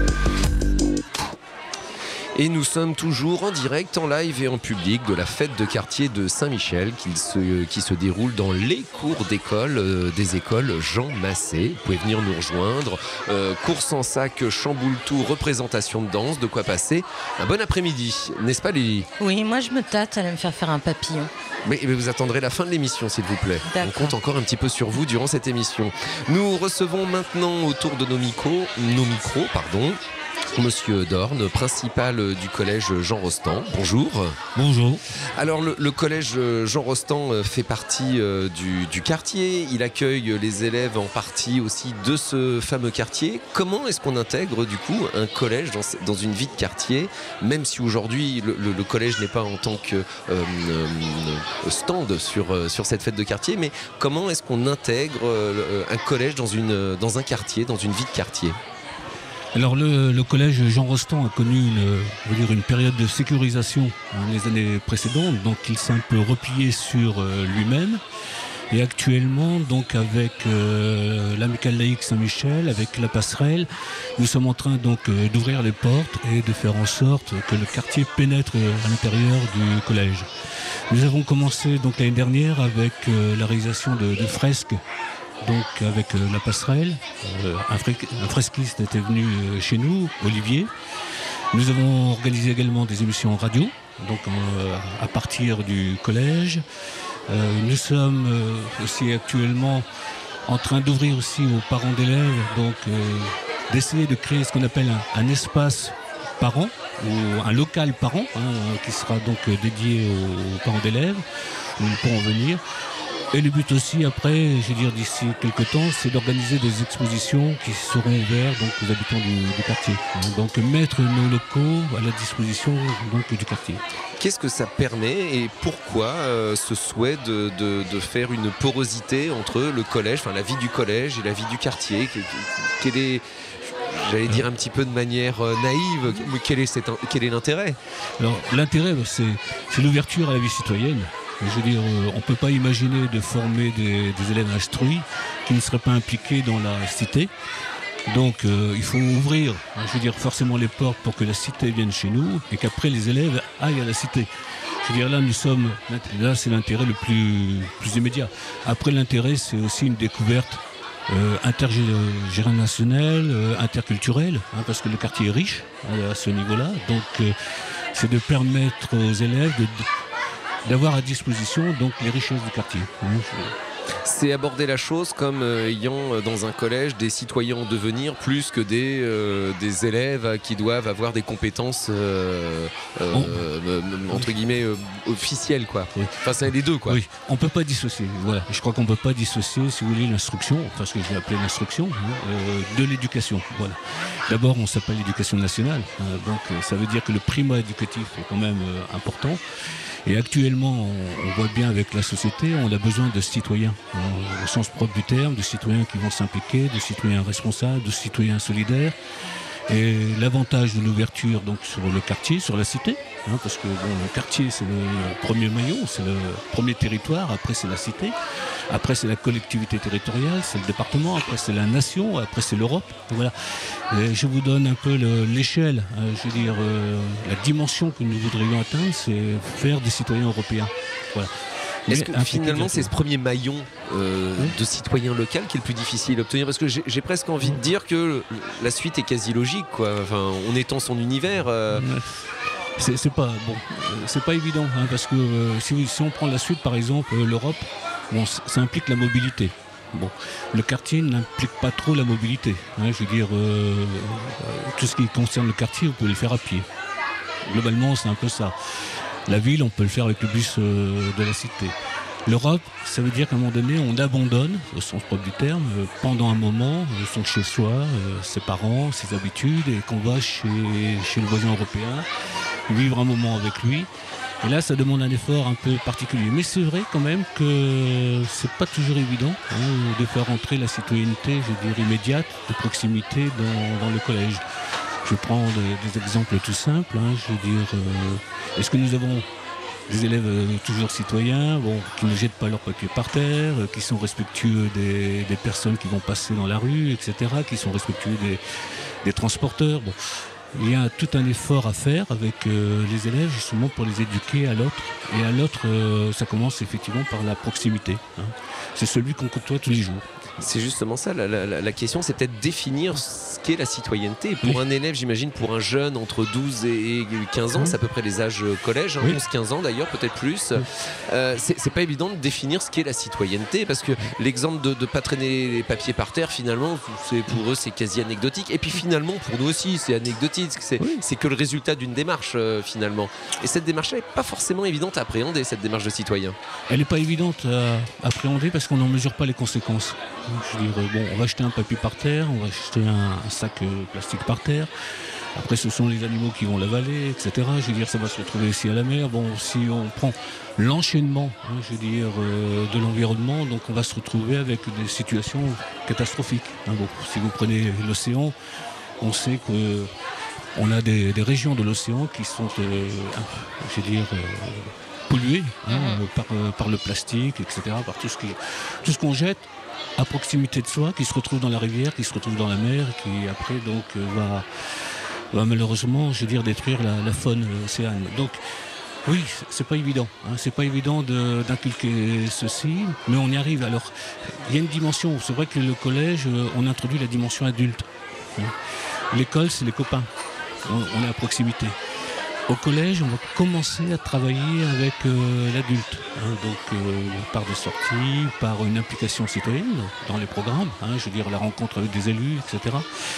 Et nous sommes toujours en direct, en live et en public de la fête de quartier de Saint-Michel qui se, qui se déroule dans les cours d'école euh, des écoles Jean Massé. Vous pouvez venir nous rejoindre. Euh, course en sac, chamboule tout, représentation de danse, de quoi passer un bon après-midi, n'est-ce pas Lily? Oui, moi je me tâte, allez me faire faire un papillon. Mais, mais vous attendrez la fin de l'émission s'il vous plaît. D'accord. On compte encore un petit peu sur vous durant cette émission. Nous recevons maintenant autour de nos micros, nos micros, pardon, Monsieur Dorn, principal du collège Jean Rostand. Bonjour. Bonjour. Alors le, le collège Jean Rostand fait partie euh, du, du quartier. Il accueille les élèves en partie aussi de ce fameux quartier. Comment est-ce qu'on intègre du coup un collège dans, dans une vie de quartier, même si aujourd'hui le, le, le collège n'est pas en tant que euh, euh, stand sur, sur cette fête de quartier, mais comment est-ce qu'on intègre euh, un collège dans, une, dans un quartier, dans une vie de quartier ? Alors le, le collège Jean Rostand a connu une, on va dire une période de sécurisation hein, les années précédentes, donc il s'est un peu replié sur euh, lui-même. Et actuellement, donc avec euh, l'Amicale laïque Saint-Michel, avec la passerelle, nous sommes en train donc euh, d'ouvrir les portes et de faire en sorte que le quartier pénètre à l'intérieur du collège. Nous avons commencé donc l'année dernière avec euh, la réalisation de, de fresques. Donc avec euh, la passerelle, euh, un, fre- un fresquiste était venu euh, chez nous, Olivier. Nous avons organisé également des émissions radio, donc euh, à partir du collège. Euh, nous sommes euh, aussi actuellement en train d'ouvrir aussi aux parents d'élèves, donc euh, d'essayer de créer ce qu'on appelle un, un espace parent ou un local parent hein, qui sera donc dédié aux, aux parents d'élèves où ils pourront venir. Et le but aussi, après, je veux dire d'ici quelques temps, c'est d'organiser des expositions qui seront ouvertes donc, aux habitants du, du quartier. Donc mettre nos locaux à la disposition donc, du quartier. Qu'est-ce que ça permet et pourquoi euh, ce souhait de, de, de faire une porosité entre le collège, enfin la vie du collège et la vie du quartier? Quel est, j'allais dire un petit peu de manière euh, naïve, quel est, cet, quel est l'intérêt? Alors l'intérêt, c'est, c'est l'ouverture à la vie citoyenne. Je veux dire, on ne peut pas imaginer de former des, des élèves instruits qui ne seraient pas impliqués dans la cité. Donc euh, il faut ouvrir, je veux dire, forcément les portes pour que la cité vienne chez nous et qu'après les élèves aillent à la cité. Je veux dire, là, nous sommes, là, c'est l'intérêt le plus, plus immédiat. Après, l'intérêt, c'est aussi une découverte euh, intergénérationnelle, euh, interculturelle, hein, parce que le quartier est riche euh, à ce niveau-là. Donc, euh, c'est de permettre aux élèves de d'avoir à disposition donc les richesses du quartier. C'est aborder la chose comme euh, ayant dans un collège des citoyens en devenir plus que des, euh, des élèves qui doivent avoir des compétences euh, euh, oh. euh, entre guillemets euh, officielles quoi. Oui. Enfin c'est les deux quoi. Oui, on peut pas dissocier. Voilà, je crois qu'on peut pas dissocier, si vous voulez, l'instruction, enfin ce que je vais appeler l'instruction, euh, de l'éducation. Voilà. D'abord, on s'appelle l'éducation nationale, hein, donc ça veut dire que le primat éducatif est quand même euh, important. Et actuellement, on, on voit bien avec la société, on a besoin de citoyens, hein, au sens propre du terme, de citoyens qui vont s'impliquer, de citoyens responsables, de citoyens solidaires. Et l'avantage de l'ouverture donc sur le quartier, sur la cité, hein, parce que bon, le quartier c'est le premier maillon, c'est le premier territoire, après c'est la cité, après c'est la collectivité territoriale, c'est le département, après c'est la nation, après c'est l'Europe. Voilà. Et je vous donne un peu le, l'échelle, hein, je veux dire euh, la dimension que nous voudrions atteindre, c'est faire des citoyens européens. Voilà. Est-ce que finalement c'est ce premier maillon euh, oui. de citoyen local qui est le plus difficile à obtenir? Parce que j'ai, j'ai presque envie de dire que la suite est quasi logique, quoi. Enfin, on étend son univers. Euh... C'est, c'est pas bon, c'est pas évident, hein, parce que euh, si, si on prend la suite, par exemple, euh, l'Europe, bon, ça implique la mobilité. Bon, le quartier n'implique pas trop la mobilité. Hein, je veux dire, euh, tout ce qui concerne le quartier, vous pouvez le faire à pied. Globalement, c'est un peu ça. La ville, on peut le faire avec le bus euh, de la cité. L'Europe, ça veut dire qu'à un moment donné, on abandonne, au sens propre du terme, euh, pendant un moment, euh, son chez-soi, euh, ses parents, ses habitudes, et qu'on va chez, chez le voisin européen, vivre un moment avec lui. Et là, ça demande un effort un peu particulier. Mais c'est vrai quand même que c'est pas toujours évident hein, de faire entrer la citoyenneté, je veux dire, immédiate, de proximité dans, dans le collège. Je prends des, des exemples tout simples. Hein, je veux dire, euh, est-ce que nous avons des élèves euh, toujours citoyens, bon, qui ne jettent pas leurs papiers par terre, euh, qui sont respectueux des, des personnes qui vont passer dans la rue, et cetera, qui sont respectueux des, des transporteurs. Bon. Il y a tout un effort à faire avec euh, les élèves justement pour les éduquer à l'autre. Et à l'autre, euh, ça commence effectivement par la proximité. Hein. C'est celui qu'on côtoie tous les jours. C'est justement ça, la, la, la question, c'est peut-être définir ce qu'est la citoyenneté. Pour oui. un élève, j'imagine, pour un jeune entre douze et quinze ans, mmh. c'est à peu près les âges collège, hein, oui. onze quinze ans d'ailleurs, peut-être plus. Oui. Euh, c'est, c'est pas évident de définir ce qu'est la citoyenneté, parce que l'exemple de ne pas traîner les papiers par terre, finalement, c'est, pour eux, c'est quasi anecdotique. Et puis finalement, pour nous aussi, c'est anecdotique. C'est, oui. c'est que le résultat d'une démarche, euh, finalement. Et cette démarche-là n'est pas forcément évidente à appréhender, cette démarche de citoyen. Elle n'est pas évidente à appréhender parce qu'on n'en mesure pas les conséquences. Je veux dire, bon, on va jeter un papier par terre, on va jeter un, un sac euh, plastique par terre. Après, ce sont les animaux qui vont l'avaler, et cetera. Je veux dire, ça va se retrouver ici à la mer. Bon, si on prend l'enchaînement, hein, je veux dire, euh, de l'environnement, donc on va se retrouver avec des situations catastrophiques. Hein, bon, si vous prenez l'océan, on sait que on a des, des régions de l'océan qui sont, euh, je veux dire, euh, polluées hein, mmh. par, euh, par le plastique, et cetera, par tout ce, qui, tout ce qu'on jette à proximité de soi, qui se retrouve dans la rivière, qui se retrouve dans la mer, qui après donc va, va malheureusement, je veux dire, détruire la, la faune océane. Donc oui, c'est pas évident. Hein, c'est pas évident de, d'inculquer ceci, mais on y arrive. Alors, il y a une dimension. C'est vrai que le collège, on introduit la dimension adulte. Hein. L'école, c'est les copains. On, on est à proximité. Au collège, on va commencer à travailler avec euh, l'adulte, hein, donc euh, par des sorties, par une implication citoyenne dans les programmes, hein, je veux dire la rencontre avec des élus, et cetera.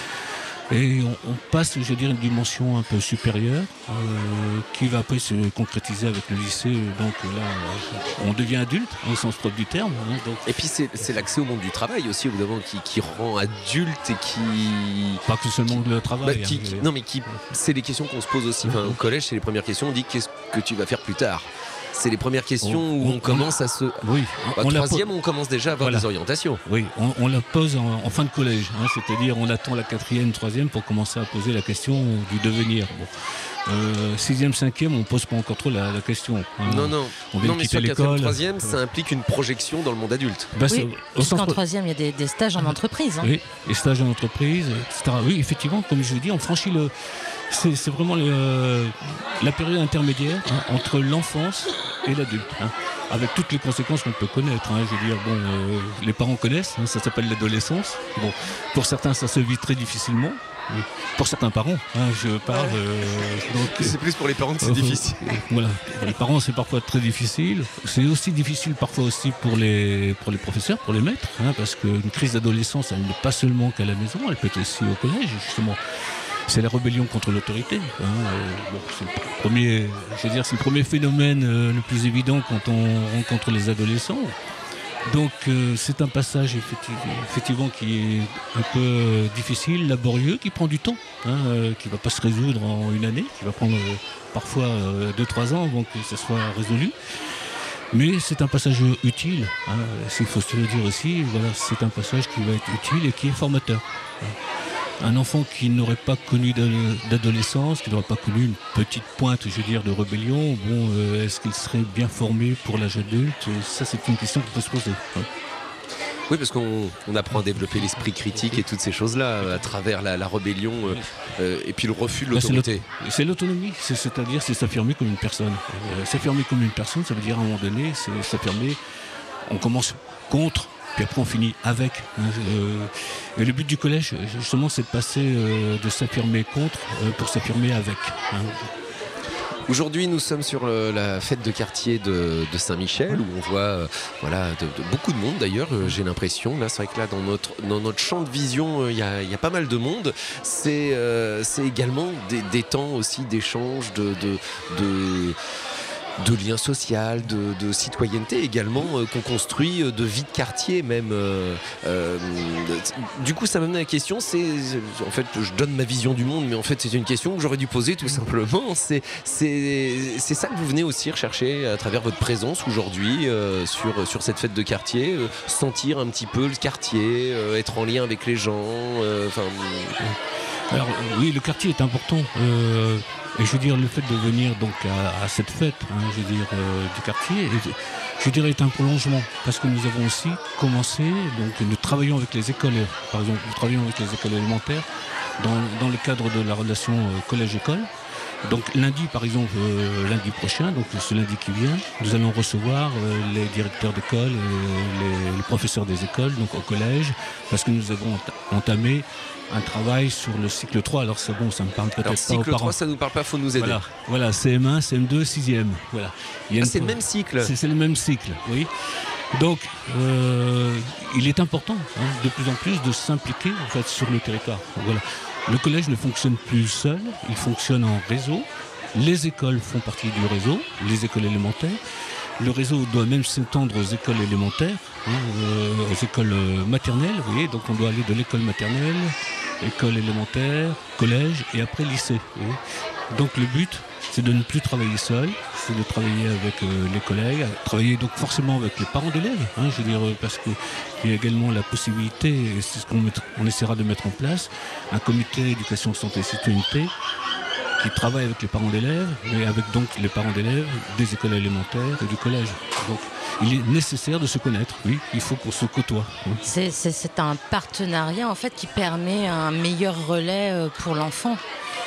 Et on, on passe, je veux dire, une dimension un peu supérieure euh, qui va après se concrétiser avec le lycée. Donc là, on devient adulte, au sens propre du terme. Hein, donc. Et puis c'est, c'est l'accès au monde du travail aussi, évidemment, qui, qui rend adulte et qui... Pas que seulement qui, le travail. Bah, qui, hein, qui, mais... Non, mais qui, c'est les questions qu'on se pose aussi. Enfin, au collège, c'est les premières questions. On dit qu'est-ce que tu vas faire plus tard. C'est les premières questions on, où on, on commence à se... Oui. Bah, on troisième, po... on commence déjà à avoir voilà. des orientations. Oui, on, on la pose en, en fin de collège. Hein, c'est-à-dire, on attend la quatrième, troisième pour commencer à poser la question du devenir. Bon. Euh, sixième, cinquième, on ne pose pas encore trop la, la question. Hein. Non, non. On vient non, de mais quitter sur quatrième, l'école. troisième, ça implique une projection dans le monde adulte. Bah, oui, jusqu'en troisième, il y a des, des stages en entreprise. Hein. Oui, les stages en entreprise, et cetera. Oui, effectivement, comme je vous dis, on franchit le... C'est, c'est vraiment le, la période intermédiaire hein, entre l'enfance et l'adulte, hein, avec toutes les conséquences qu'on peut connaître. Hein, je veux dire, bon, euh, les parents connaissent, hein, ça s'appelle l'adolescence. Bon, pour certains, ça se vit très difficilement. Pour certains parents, hein, je parle. Euh, donc, c'est plus pour les parents que c'est euh, difficile. Voilà, pour les parents, c'est parfois très difficile. C'est aussi difficile parfois aussi pour les pour les professeurs, pour les maîtres, hein, parce qu'une crise d'adolescence, elle n'est pas seulement qu'à la maison, elle peut être aussi au collège, justement. C'est la rébellion contre l'autorité. Hein. Euh, bon, c'est le premier, je veux dire, c'est le premier phénomène euh, le plus évident quand on rencontre les adolescents. Donc euh, c'est un passage effectivement, effectivement qui est un peu euh, difficile, laborieux, qui prend du temps, hein, euh, qui ne va pas se résoudre en une année, qui va prendre euh, parfois euh, deux trois ans avant que ça soit résolu. Mais c'est un passage utile, hein, s'il faut se le dire aussi, voilà, c'est un passage qui va être utile et qui est formateur. Un enfant qui n'aurait pas connu d'adolescence, qui n'aurait pas connu une petite pointe, je veux dire, de rébellion, bon, euh, est-ce qu'il serait bien formé pour l'âge adulte? Ça, c'est une question qu'on peut se poser. Hein. Oui, parce qu'on on apprend à développer l'esprit critique et toutes ces choses-là à travers la, la rébellion euh, euh, et puis le refus de l'autorité. C'est l'autonomie, c'est-à-dire c'est s'affirmer comme une personne. Euh, s'affirmer comme une personne, ça veut dire à un moment donné, c'est s'affirmer, on commence contre, puis après on finit avec. Hein, euh, et le but du collège, justement, c'est de passer euh, de s'affirmer contre euh, pour s'affirmer avec. Hein. Aujourd'hui, nous sommes sur le, la fête de quartier de, de Saint-Michel, où on voit euh, voilà, de, de, beaucoup de monde d'ailleurs, euh, j'ai l'impression. Là, c'est vrai que là, dans notre, dans notre champ de vision, il euh, y, y a pas mal de monde. C'est euh, également des, des temps aussi d'échange, de... de, de de lien social, de, de citoyenneté également, euh, qu'on construit, euh, de vie de quartier même. Euh, euh, du coup, ça m'amène à la question, c'est, en fait, je donne ma vision du monde, mais en fait, c'est une question que j'aurais dû poser tout simplement. C'est ça que vous venez aussi rechercher à travers votre présence aujourd'hui euh, sur, sur cette fête de quartier, euh, sentir un petit peu le quartier, euh, être en lien avec les gens. Euh, Alors oui, le quartier est important. Euh, et je veux dire, le fait de venir donc à, à cette fête, hein, je veux dire, euh, du quartier, est, je dirais, est un prolongement. Parce que nous avons aussi commencé, donc nous travaillons avec les écoles, par exemple, nous travaillons avec les écoles élémentaires dans, dans le cadre de la relation euh, collège-école. Donc lundi, par exemple, euh, lundi prochain, donc ce lundi qui vient, nous allons recevoir euh, les directeurs d'école et les, les professeurs des écoles, donc au collège, parce que nous avons entamé un travail sur le cycle trois. Alors c'est bon, ça me parle peut-être pas aux parents. Cycle trois, ça ne nous parle pas, il faut nous aider. Voilà, voilà, C M un, C M deux, sixième. Voilà. Ah, c'est le même cycle. C'est le même cycle, oui. Donc, euh, il est important hein, de plus en plus de s'impliquer en fait, sur le territoire. Voilà. Le collège ne fonctionne plus seul, il fonctionne en réseau. Les écoles font partie du réseau, les écoles élémentaires. Le réseau doit même s'étendre aux écoles élémentaires, hein, euh, aux écoles maternelles, vous voyez. Donc on doit aller de l'école maternelle, école élémentaire, collège et après lycée. Donc le but, c'est de ne plus travailler seul, c'est de travailler avec euh, les collègues, travailler donc forcément avec les parents d'élèves, hein, je veux dire, parce qu'il y a également la possibilité, et c'est ce qu'on on essaiera de mettre en place, un comité éducation, santé et citoyenneté qui travaille avec les parents d'élèves, mais avec donc les parents d'élèves des écoles élémentaires et du collège. Donc il est nécessaire de se connaître, oui, il faut qu'on se côtoie. Oui. C'est un partenariat en fait qui permet un meilleur relais pour l'enfant.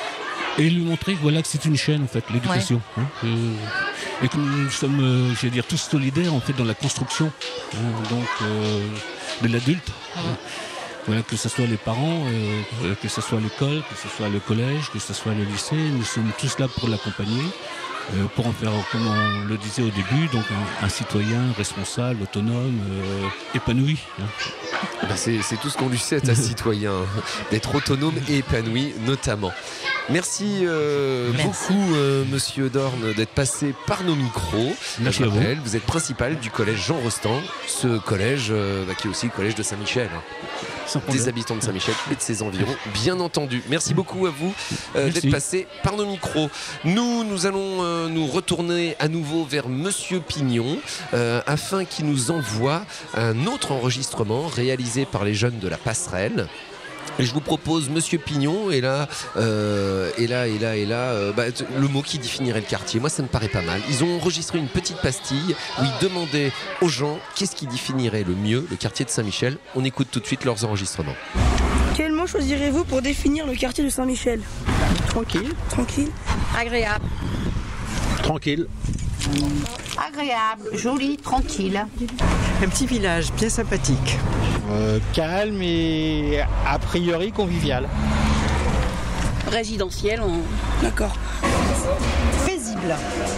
Et lui montrer voilà, que c'est une chaîne en fait, l'éducation. Ouais. Hein, et, et que nous sommes, euh, je vais dire, tous solidaires en fait dans la construction hein, donc, euh, de l'adulte. Ouais. Hein. Voilà, que ce soit les parents, euh, que ce soit l'école, que ce soit le collège, que ce soit le lycée, nous sommes tous là pour l'accompagner, euh, pour en faire, comme on le disait au début, donc un, un citoyen responsable, autonome, euh, épanoui. Hein. Ben c'est tout ce qu'on lui souhaite à ce citoyen, d'être autonome et épanoui notamment. Merci, euh, Merci. beaucoup euh, Monsieur Dorn d'être passé par nos micros. Merci. Je rappelle, vous. vous êtes principal du collège Jean Rostand, ce collège euh, bah, qui est aussi le collège de Saint-Michel. Hein. Des habitants de Saint-Michel et de ses environs, bien entendu. Merci beaucoup à vous euh, d'être passé par nos micros. Nous, nous allons euh, nous retourner à nouveau vers Monsieur Pignon euh, afin qu'il nous envoie un autre enregistrement réalisé par les jeunes de la Passerelle. Et je vous propose Monsieur Pignon et là, euh, et là, et là, et là, euh, bah, le mot qui définirait le quartier. Moi, ça me paraît pas mal. Ils ont enregistré une petite pastille où ils demandaient aux gens qu'est-ce qui définirait le mieux le quartier de Saint-Michel. On écoute tout de suite leurs enregistrements. Quel mot choisirez-vous pour définir le quartier de Saint-Michel? Tranquille. Tranquille. Agréable. Tranquille. Agréable, joli, tranquille. Un petit village bien sympathique. Euh, calme et a priori convivial. Résidentiel, on... d'accord. Paisible.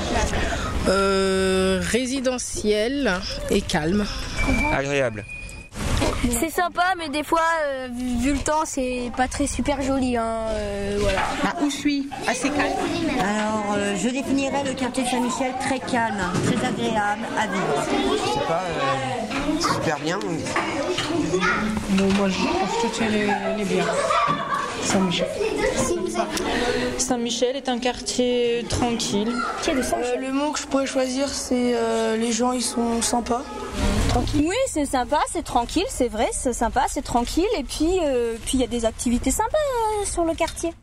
Euh, résidentiel et calme. Agréable. C'est sympa, mais des fois, euh, vu le temps, c'est pas très super joli. Hein, euh, voilà. Bah, où je suis assez calme. Alors, euh, je définirais le quartier Saint-Michel très calme, très agréable à vivre. Je sais pas, euh, Super bien. Bon, moi, je pense que c'est les, les biens. Saint-Michel. Saint-Michel est un quartier tranquille. Euh, le mot que je pourrais choisir, c'est euh, les gens, ils sont sympas. Tranquille. Oui, c'est sympa, c'est tranquille, c'est vrai, c'est sympa, c'est tranquille. Et puis, euh, puis il y a des activités sympas euh, sur le quartier.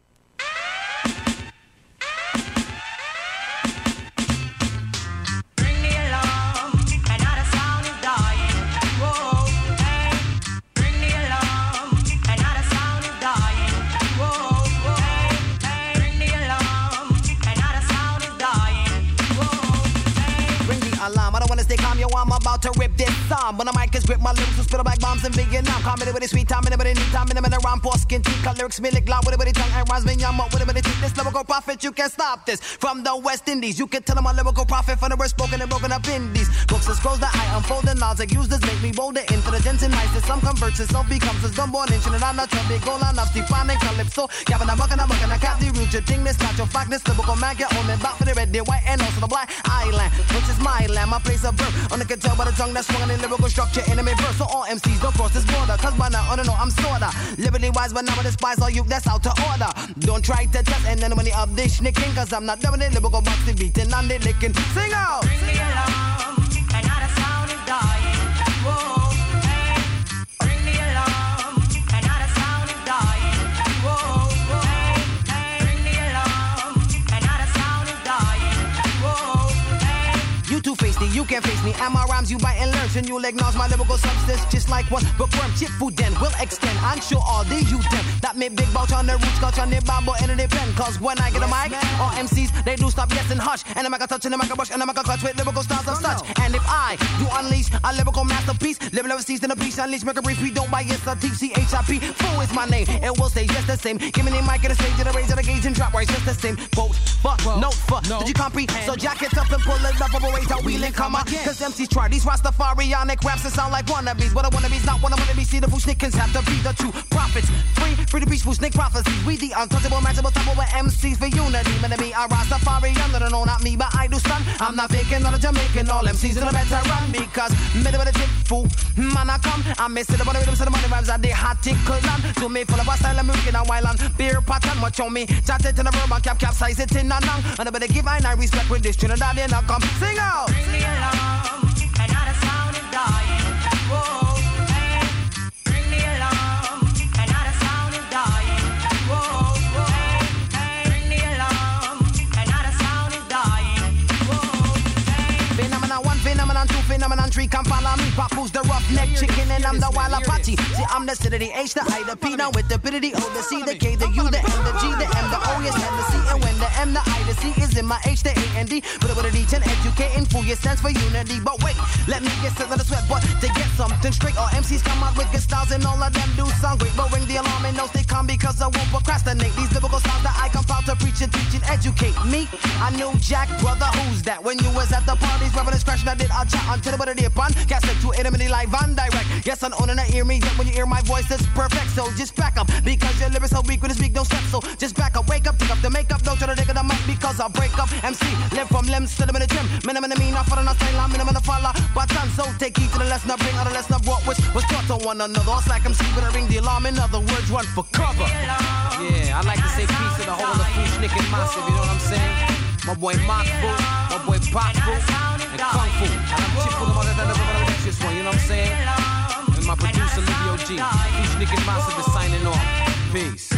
I'm about to rip this song. When the mic is grip, my lyrics will spit like bombs in Vietnam. Call me the sweet time, in the need time, in the minute round, poor skin teeth, cut lyrics, me lick loud with a bitty tongue, and rhymes me young up with a bitty teeth. This lyrical prophet, you can't stop this. From the West Indies, you can tell them I'm a lyrical prophet from the worst spoken and broken up indies. Books and scrolls that I unfold and laws that use this make me bolder, intelligence and nice. Some converts, some becomes a dumb-born inch, and I'm not your big goal, I'm not defining calypso. Gavin, I'm mucking, I'm mucking, I can't root your thing, this not your fact, this lyrical man, get on me back for the red, the white, and also the black island, which is my land, my place of birth. On the can tell by the tongue that's swung in lyrical structure, enemy verse. So all M Cs don't cross this border, cause by now, I don't know, I'm sorta liberty wise, but now I despise all you that's out to order. Don't try to test and then money of this nicking, cause I'm not doing it, lyrical box the beating and the licking. Sing out! Bring the alarm, and now the sound is dying. Whoa, hey. Bring the alarm, and now the sound is dying. Whoa, hey, hey. Bring the alarm, and now the sound is dying. Whoa, hey. You two-faced it, you can't face me. And my rhymes you bite and learn, and you'll acknowledge my lyrical substance just like one bookworm. Chip food then will extend. I'm sure all the youth them that make big bout on the roots, got on the bamboo and the pen. Cause when I get a mic, all M Cs they do stop yes and hush. And the mic a touch and the mic a brush and the mic a clutch with lyrical styles of such. And if I do unleash a lyrical masterpiece, living overseas in a piece, unleash, make a repeat, don't buy yes, a T C H I P. Fool is my name, it will stay just the same. Give me the mic and the stage and the range of the gauge and drop right just the same. Quote, but note for, no. Did you comprehend? So jack it up and pull it up, operate out, wheel and come on. Cause M Cs try these Rastafarianic raps that sound like wannabes. But a wannabe's not one of wannabe. See the Fushnikins have to be the true prophets. Free, free to preach Fushnik prophecies. We the untouchable, matchable, top with M Cs for unity. Man to me, a Rastafarian, no, no, not me, but I do stun. I'm not faking, not a Jamaican. All M Cs in a better run because middle of the tip, fool. Man, I come, I miss it, the money rhythm, so the money rhymes are the hot tickle land. To me, full of a style, American and wild and beer pattern. Watch on me, chat it in a verb and cap, capsize it in a nang. And I better give I nine respect with this Trinidadian. I come, sing out. Bring the alarm, and now the sound is dying. Whoa, hey. Bring the alarm, and now the sound is dying. Whoa, hey, hey. Bring the alarm, and now the sound is dying. Whoa, hey. Phenomenon one, phenomenon two, phenomenon three. Come follow me, Papoose the roughneck chicken, and I'm the wild Apache. See, I'm the C to the H, the I, the P, now with the P to the O, the C, the K, the U, the M, the G, the M, the O, yes, and the C. And when the M, the I, the C is in my H, the A, and D. Put it with a D ten, educating for your sense for unity. But wait, let me get set on the sweat, but to get something straight, all M Cs come out with good styles, and all of them do sound great. But ring the alarm and know they come because I won't procrastinate. These lyrical styles that I come out to preach and teach and educate me. I knew Jack, brother, who's that? When you was at the parties, rubbing and scratching, I did a chat until the body upon. Got set to intimately live and direct. Yes, I'm on and I hear me. When you hear my voice, it's perfect. So just back up because your lyrics so weak when it's weak, no step. So just back up, wake up, take up the makeup, don't try to dig it the mic because I break up. M C, live from limbs to the minute gym. Minimum in the mean, I follow, not style, I'm minimum in the follow. But done, so take heed to the lesson I bring out the lesson I brought, which was taught to one another. It's like I'm C, but I ring the alarm. In other words, run for cover. Yeah, I like to say peace to the whole of Fushnik and Massive, you know what I'm saying? My boy Mark Fu, my boy Pop Fu, and Kung Fu. And I'm Chip Full of Mother Thunder, the next one, you know what I'm saying? And my producer, Livio G. Fushnik and Massive is signing off. Peace.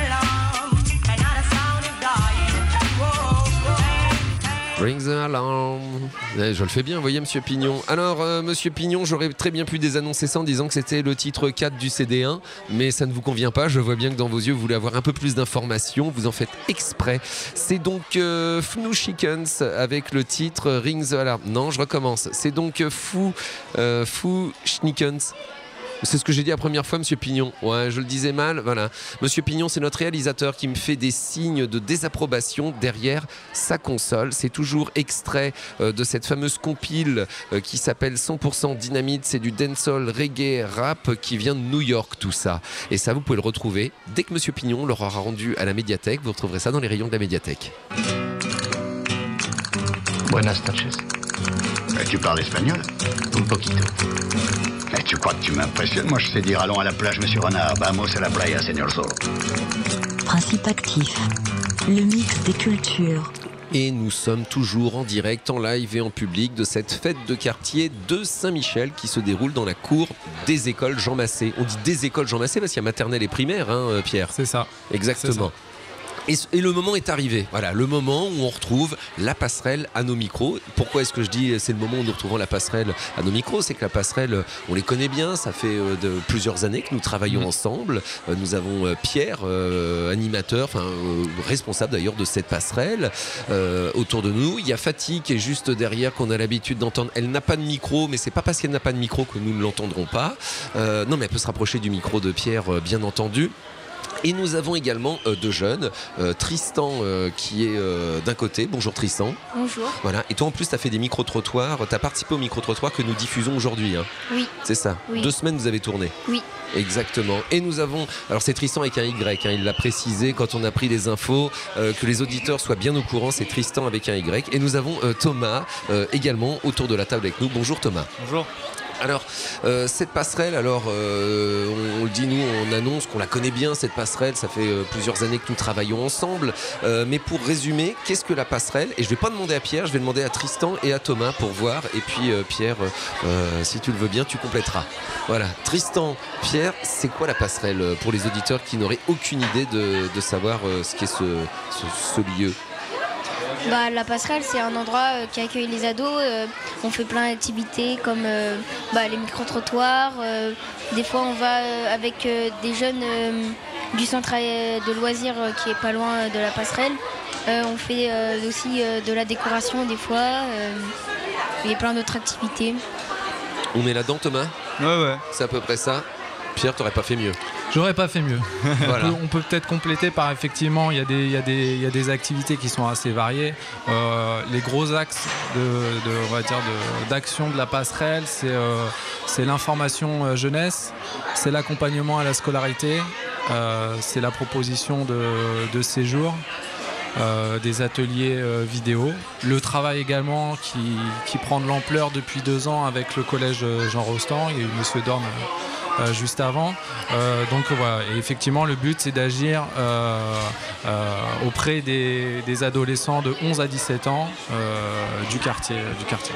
Bring the alarm. Je le fais bien, vous voyez, Monsieur Pignon. Alors, euh, Monsieur Pignon, j'aurais très bien pu désannoncer ça en disant que c'était le titre quatre du C D un, mais ça ne vous convient pas. Je vois bien que dans vos yeux, vous voulez avoir un peu plus d'informations. Vous en faites exprès. C'est donc euh, Fnu Chickens avec le titre Ring the Alarm. Non, je recommence. C'est donc Fou, euh, Fou Schnickens. C'est ce que j'ai dit la première fois, Monsieur Pignon. Ouais, je le disais mal. Voilà. Monsieur Pignon, c'est notre réalisateur qui me fait des signes de désapprobation derrière sa console. C'est toujours extrait euh, de cette fameuse compile euh, qui s'appelle cent pour cent Dynamite. C'est du dancehall, reggae, rap qui vient de New York, tout ça. Et ça, vous pouvez le retrouver dès que Monsieur Pignon l'aura rendu à la médiathèque. Vous retrouverez ça dans les rayons de la médiathèque. Buenas noches. Tu parles espagnol? Un poquito. Mais tu crois que tu m'impressionnes? Moi, je sais dire allons à la plage, monsieur Renard. Vamos a la playa, señor Zorro. Principe actif. Le mix des cultures. Et nous sommes toujours en direct, en live et en public de cette fête de quartier de Saint-Michel qui se déroule dans la cour des écoles Jean Massé. On dit des écoles Jean Massé parce qu'il y a maternelle et primaire, hein, Pierre. C'est ça. Exactement. C'est ça. Et, et le moment est arrivé, voilà, le moment où on retrouve la passerelle à nos micros. Pourquoi est-ce que je dis c'est le moment où nous retrouvons la passerelle à nos micros? C'est que la passerelle, on les connaît bien, ça fait euh, de, plusieurs années que nous travaillons mmh. ensemble. Euh, nous avons euh, Pierre, euh, animateur, enfin euh, responsable d'ailleurs de cette passerelle euh, autour de nous. Il y a Fatih qui est juste derrière, qu'on a l'habitude d'entendre. Elle n'a pas de micro, mais c'est pas parce qu'elle n'a pas de micro que nous ne l'entendrons pas. Euh, non, mais elle peut se rapprocher du micro de Pierre, euh, bien entendu. Et nous avons également euh, deux jeunes, euh, Tristan euh, qui est euh, d'un côté. Bonjour Tristan. Bonjour. Voilà. Et toi en plus tu as fait des micro-trottoirs, tu as participé aux micro-trottoirs que nous diffusons aujourd'hui. Hein. Oui. C'est ça. Oui. Deux semaines vous avez tourné. Oui. Exactement. Et nous avons, alors c'est Tristan avec un Y, hein, il l'a précisé quand on a pris les infos, euh, que les auditeurs soient bien au courant, c'est Tristan avec un Y. Et nous avons euh, Thomas euh, également autour de la table avec nous. Bonjour Thomas. Bonjour. Alors, euh, cette passerelle, alors euh, on, on le dit, nous, on annonce qu'on la connaît bien, cette passerelle, ça fait euh, plusieurs années que nous travaillons ensemble. Euh, mais pour résumer, qu'est-ce que la passerelle? Et je ne vais pas demander à Pierre, je vais demander à Tristan et à Thomas pour voir. Et puis, euh, Pierre, euh, si tu le veux bien, tu compléteras. Voilà, Tristan, Pierre, c'est quoi la passerelle pour les auditeurs qui n'auraient aucune idée de, de savoir euh, ce qu'est ce, ce, ce lieu? Bah, la passerelle, c'est un endroit euh, qui accueille les ados. Euh, on fait plein d'activités comme euh, bah, les micro-trottoirs. Euh, des fois, on va euh, avec euh, des jeunes euh, du centre de loisirs euh, qui est pas loin de la passerelle. Euh, on fait euh, aussi euh, de la décoration des fois. Euh, et plein d'autres activités. On est là-dedans, Thomas? Ouais, ouais. C'est à peu près ça. Pierre, t'aurais pas fait mieux? J'aurais pas fait mieux. Voilà. On peut, on peut peut-être compléter par effectivement, il y a des, il y a des, il y a des activités qui sont assez variées. Euh, les gros axes de, de, on va dire de, d'action de la passerelle, c'est, euh, c'est l'information euh, jeunesse, c'est l'accompagnement à la scolarité, euh, c'est la proposition de, de séjours. Euh, des ateliers euh, vidéo, le travail également qui, qui prend de l'ampleur depuis deux ans avec le collège Jean Rostand. Il y a eu Monsieur Dorn euh, juste avant. Euh, donc voilà, et effectivement le but c'est d'agir euh, euh, auprès des, des adolescents de onze à dix-sept ans euh, du quartier, du quartier.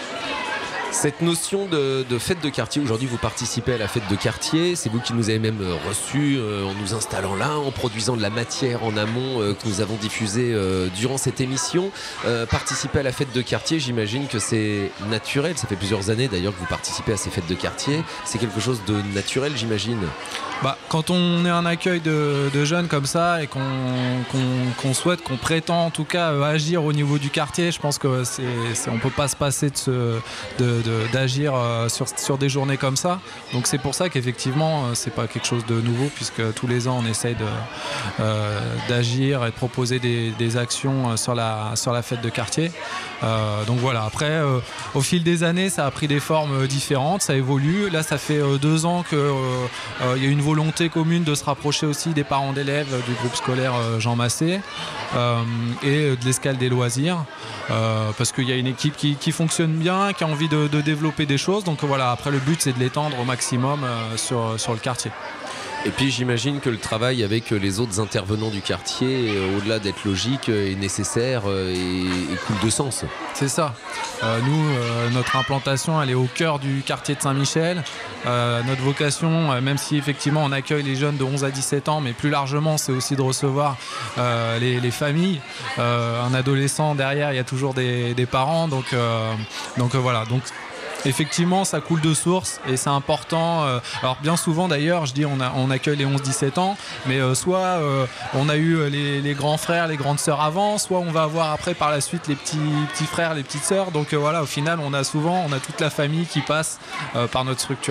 Cette notion de, de fête de quartier, aujourd'hui vous participez à la fête de quartier, c'est vous qui nous avez même reçus euh, en nous installant là, en produisant de la matière en amont euh, que nous avons diffusée euh, durant cette émission. Euh, participer à la fête de quartier, j'imagine que c'est naturel, ça fait plusieurs années d'ailleurs que vous participez à ces fêtes de quartier, c'est quelque chose de naturel j'imagine. Bah, quand on est un accueil de, de jeunes comme ça et qu'on, qu'on, qu'on souhaite, qu'on prétend en tout cas euh, agir au niveau du quartier, je pense que c'est, c'est, on peut pas se passer de, ce, de, de, d'agir euh, sur, sur des journées comme ça. Donc c'est pour ça qu'effectivement euh, c'est pas quelque chose de nouveau puisque tous les ans on essaye de, euh, d'agir et de proposer des, des actions sur la, sur la fête de quartier. Euh, donc voilà, après euh, au fil des années ça a pris des formes différentes, ça évolue. Là ça fait euh, deux ans qu'il euh, euh, y a une volonté commune de se rapprocher aussi des parents d'élèves du groupe scolaire euh, Jean Massé euh, et de l'escale des loisirs euh, parce qu'il y a une équipe qui, qui fonctionne bien, qui a envie de, de développer des choses. Donc voilà, après le but c'est de l'étendre au maximum euh, sur, sur le quartier. Et puis j'imagine que le travail avec les autres intervenants du quartier, au-delà d'être logique, est nécessaire et, et coule de sens. C'est ça. Euh, nous, euh, notre implantation, elle est au cœur du quartier de Saint-Michel. Euh, notre vocation, euh, même si effectivement on accueille les jeunes de onze à dix-sept ans, mais plus largement, c'est aussi de recevoir euh, les, les familles. Euh, un adolescent derrière, il y a toujours des, des parents. Donc, euh, donc euh, voilà. Donc, effectivement, ça coule de source et c'est important. Alors bien souvent d'ailleurs, je dis on, a, on accueille les onze dix-sept ans, mais euh, soit euh, on a eu les, les grands frères, les grandes sœurs avant, soit on va avoir après par la suite les petits, petits frères, les petites sœurs. Donc euh, voilà, au final, on a souvent, on a toute la famille qui passe euh, par notre structure.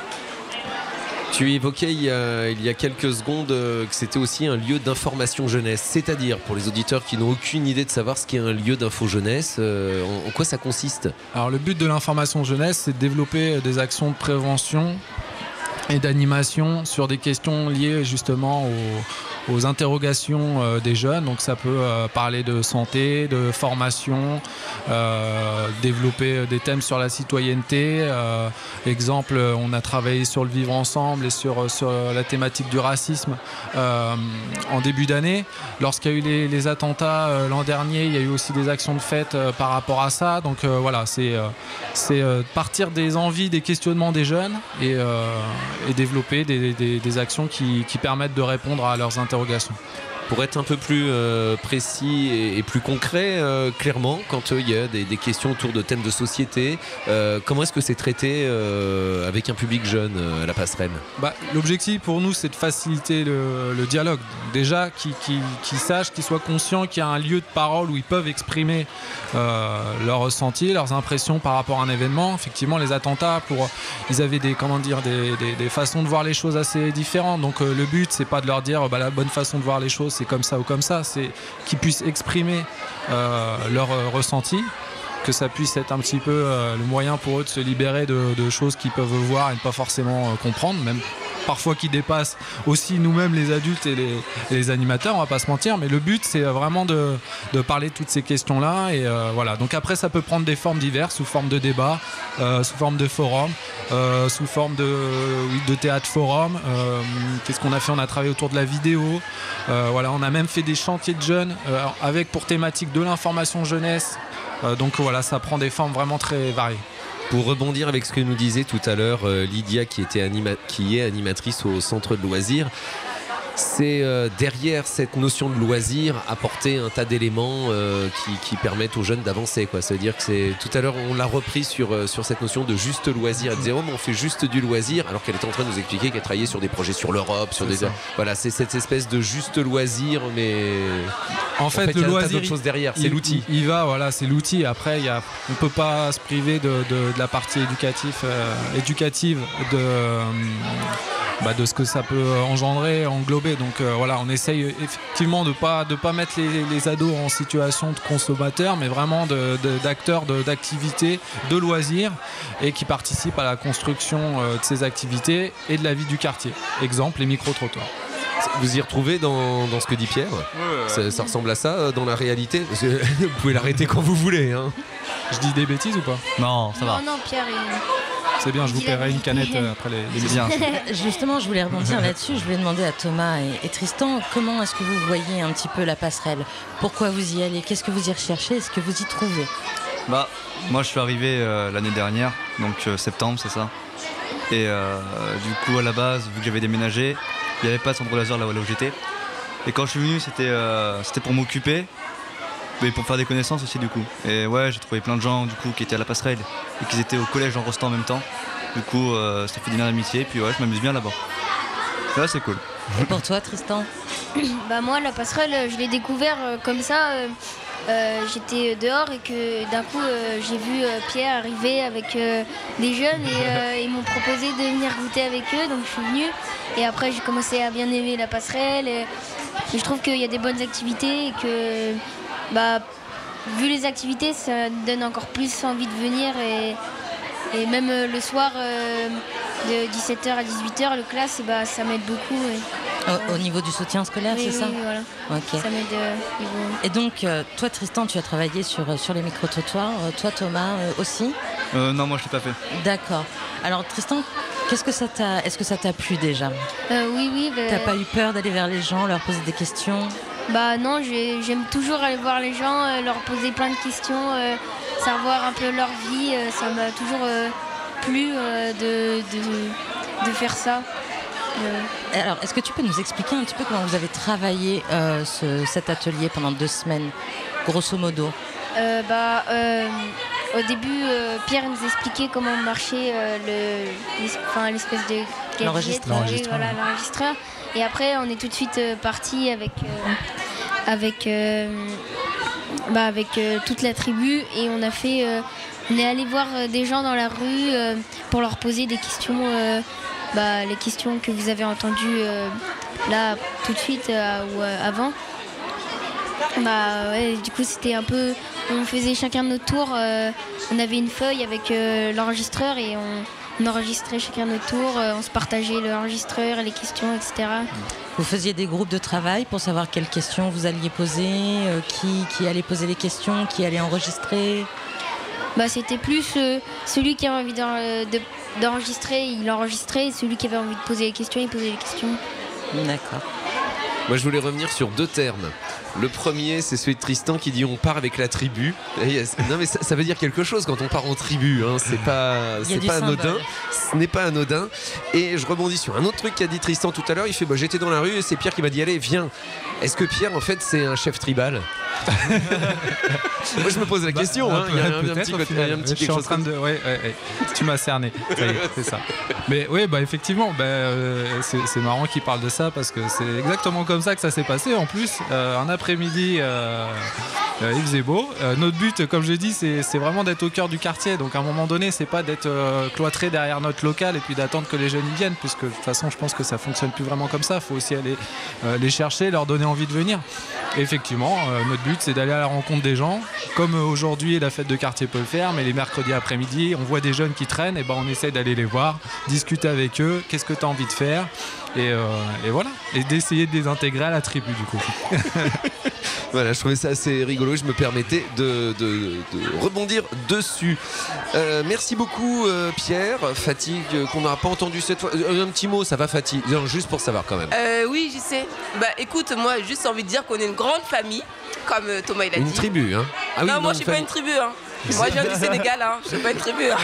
Tu évoquais il y, a, il y a quelques secondes que c'était aussi un lieu d'information jeunesse, c'est-à-dire pour les auditeurs qui n'ont aucune idée de savoir ce qu'est un lieu d'info jeunesse, euh, en, en quoi ça consiste? Alors le but de l'information jeunesse, c'est de développer des actions de prévention et d'animation sur des questions liées justement au aux interrogations euh, des jeunes. Donc ça peut euh, parler de santé, de formation, euh, développer des thèmes sur la citoyenneté. Euh, exemple, on a travaillé sur le vivre ensemble et sur, sur la thématique du racisme euh, en début d'année. Lorsqu'il y a eu les, les attentats euh, l'an dernier, il y a eu aussi des actions de fête euh, par rapport à ça. Donc euh, voilà, c'est euh, c'est euh, partir des envies, des questionnements des jeunes et, euh, et développer des, des, des actions qui, qui permettent de répondre à leurs interrogations. Pour être un peu plus euh, précis et, et plus concret, euh, clairement, quand il euh, y a des, des questions autour de thèmes de société, euh, comment est-ce que c'est traité euh, avec un public jeune euh, à la passerelle ? Bah, l'objectif pour nous, c'est de faciliter le, le dialogue. Déjà, qu'ils qui, qui sachent, qu'ils soient conscients qu'il y a un lieu de parole où ils peuvent exprimer euh, leurs ressentis, leurs impressions par rapport à un événement. Effectivement, les attentats, pour, ils avaient des, comment dire, des, des, des façons de voir les choses assez différentes. Donc euh, le but, c'est pas de leur dire bah, la bonne façon de voir les choses, c'est comme ça ou comme ça, c'est qu'ils puissent exprimer euh, leur euh, ressenti, que ça puisse être un petit peu euh, le moyen pour eux de se libérer de, de choses qu'ils peuvent voir et ne pas forcément euh, comprendre, même parfois qui dépassent aussi nous-mêmes les adultes et les, et les animateurs, on va pas se mentir, mais le but c'est vraiment de, de parler de toutes ces questions-là et euh, voilà. Donc après ça peut prendre des formes diverses, sous forme de débat, euh, sous forme de forum, euh, sous forme de, oui, de théâtre forum. Euh, qu'est-ce qu'on a fait ? On a travaillé autour de la vidéo, euh, voilà, on a même fait des chantiers de jeunes euh, avec pour thématique de l'information jeunesse, euh, donc voilà, ça prend des formes vraiment très variées. Pour rebondir avec ce que nous disait tout à l'heure euh, Lydia qui, était anima- qui est animatrice au centre de loisirs, c'est euh, derrière cette notion de loisir apporter un tas d'éléments euh, qui, qui permettent aux jeunes d'avancer, quoi. Ça veut dire que c'est, tout à l'heure on l'a repris sur, euh, sur cette notion de juste loisir. Elle disait oh mais on fait juste du loisir, alors qu'elle était en train de nous expliquer qu'elle travaillait sur des projets sur l'Europe, sur c'est des ça. Voilà, c'est cette espèce de juste loisir, mais en, en fait, fait le il y a loisir, un tas d'autres choses derrière, il, c'est l'outil. Il, il va, voilà, c'est l'outil. Après, il y a, on peut pas se priver de, de, de la partie éducative, euh, éducative de euh, bah, de ce que ça peut engendrer, englober. Donc euh, voilà, on essaye effectivement de pas de pas mettre les, les ados en situation de consommateurs, mais vraiment de, de, d'acteurs de, d'activités, de loisirs, et qui participent à la construction euh, de ces activités et de la vie du quartier. Exemple, les micro-trottoirs. Vous y retrouvez dans, dans ce que dit Pierre ? Ouais, ouais. Ça, ça ressemble à ça dans la réalité ? Parce que vous pouvez l'arrêter quand vous voulez. Hein. Je dis des bêtises ou pas ? Non, ça va. Non, non, Pierre, il... C'est bien, je vous paierai une canette après les, les bien. Justement, je voulais rebondir là-dessus. Je voulais demander à Thomas et, et Tristan, comment est-ce que vous voyez un petit peu la passerelle ? Pourquoi vous y allez ? Qu'est-ce que vous y recherchez ? Est-ce que vous y trouvez ? Bah, moi je suis arrivé euh, l'année dernière, donc euh, septembre, c'est ça. Et euh, du coup, à la base, vu que j'avais déménagé, il n'y avait pas de centre de loisirs là où j'étais. Et quand je suis venu, c'était, euh, c'était pour m'occuper, mais pour faire des connaissances aussi du coup. Et ouais, j'ai trouvé plein de gens du coup qui étaient à la passerelle et qui étaient au collège Jean Rostand en même temps. Du coup, euh, ça fait des liens d'amitié. Et puis ouais, je m'amuse bien là-bas. Ça, c'est cool. Et pour toi, Tristan ? Bah moi, la passerelle, je l'ai découvert euh, comme ça. Euh, euh, j'étais dehors et que d'un coup, euh, j'ai vu euh, Pierre arriver avec euh, des jeunes et euh, ils m'ont proposé de venir goûter avec eux. Donc je suis venue. Et après, j'ai commencé à bien aimer la passerelle. Et, et je trouve qu'il y a des bonnes activités et que, bah, vu les activités, ça donne encore plus envie de venir. Et, et même euh, le soir, euh, de dix-sept heures à dix-huit heures, le classe, et bah, ça m'aide beaucoup. Et, au, au niveau du soutien scolaire, oui, c'est oui, ça ? Voilà. Okay. Ça m'aide. Euh, et donc, euh, toi, Tristan, tu as travaillé sur, sur les micro-trottoirs. Euh, toi, Thomas, euh, aussi ? euh, Non, moi, je ne l'ai pas fait. D'accord. Alors, Tristan, qu'est-ce que ça t'a, est-ce que ça t'a plu déjà ? euh, Oui, oui. Bah, T'as pas eu peur d'aller vers les gens, leur poser des questions ? Bah non, j'ai, j'aime toujours aller voir les gens, euh, leur poser plein de questions, euh, savoir un peu leur vie. Euh, ça m'a toujours euh, plu euh, de, de, de faire ça. Euh... Alors, est-ce que tu peux nous expliquer un petit peu comment vous avez travaillé euh, ce, cet atelier pendant deux semaines, grosso modo ? euh, bah, euh, Au début, euh, Pierre nous expliquait comment marchait euh, le, enfin, l'espèce de gadget, l'enregistreur. l'enregistreur. Voilà, l'enregistreur. Et après, on est tout de suite euh, parti avec, euh, avec, euh, bah, avec euh, toute la tribu et on a fait, euh, on est allé voir euh, des gens dans la rue euh, pour leur poser des questions, euh, bah, les questions que vous avez entendues euh, là tout de suite euh, ou euh, avant. Bah, ouais, du coup, c'était un peu, on faisait chacun notre tour. Euh, on avait une feuille avec euh, l'enregistreur et on on enregistrait chacun notre tour, euh, on se partageait l'enregistreur, les questions, et cetera. Vous faisiez des groupes de travail pour savoir quelles questions vous alliez poser, euh, qui, qui allait poser les questions, qui allait enregistrer? Bah, c'était plus euh, celui qui avait envie d'en- de- d'enregistrer, il enregistrait, et celui qui avait envie de poser les questions, il posait les questions. D'accord. Moi, je voulais revenir sur deux termes. Le premier, c'est celui de Tristan qui dit on part avec la tribu. Et yes. Non, mais ça, ça veut dire quelque chose quand on part en tribu. Hein. C'est pas, Il y a c'est du pas symbole. anodin. Ce n'est pas anodin. Et je rebondis sur un autre truc qu'a dit Tristan tout à l'heure. Il fait bah, j'étais dans la rue et c'est Pierre qui m'a dit allez, viens. Est-ce que Pierre, en fait, c'est un chef tribal? Moi, je me pose la question. Bah, hein. Il y a un, un peut-être, petit au côté, final. il y a un petit Je suis quelque en chose train comme de. Ouais, ouais, ouais. Tu m'as cerné. Ça y est, c'est ça. Mais oui, bah effectivement, bah, euh, c'est, c'est marrant qu'il parle de ça parce que c'est exactement comme ça que ça s'est passé. En plus, euh, un après-midi, euh, euh, il faisait beau. Euh, notre but, comme je l'ai dit, c'est, c'est vraiment d'être au cœur du quartier. Donc à un moment donné, c'est pas d'être euh, cloîtré derrière notre local et puis d'attendre que les jeunes y viennent, puisque de toute façon, je pense que ça fonctionne plus vraiment comme ça. Il faut aussi aller euh, les chercher, leur donner envie de venir. Et effectivement, euh, notre but, c'est d'aller à la rencontre des gens, comme euh, aujourd'hui la fête de quartier peut le faire, mais les mercredis après-midi, on voit des jeunes qui traînent, et ben on essaie d'aller les voir, discuter avec eux, qu'est-ce que tu as envie de faire, et, euh, et voilà, et d'essayer de les intégrer à la tribu du coup. Voilà, je trouvais ça assez rigolo. Je me permettais de, de- de rebondir dessus. Euh, merci beaucoup, euh, Pierre. Fatigue euh, qu'on n'a pas entendu cette fois. Euh, un petit mot, ça va, Fatigue? Non, juste pour savoir quand même. Euh, oui, j'y sais. Bah écoute, moi j'ai juste envie de dire qu'on est une grande famille, comme euh, Thomas il a Une dit. tribu, hein? Ah oui, non, moi une je suis pas famille. une tribu. Hein. Moi je viens du Sénégal, hein. Je suis pas une tribu. Hein.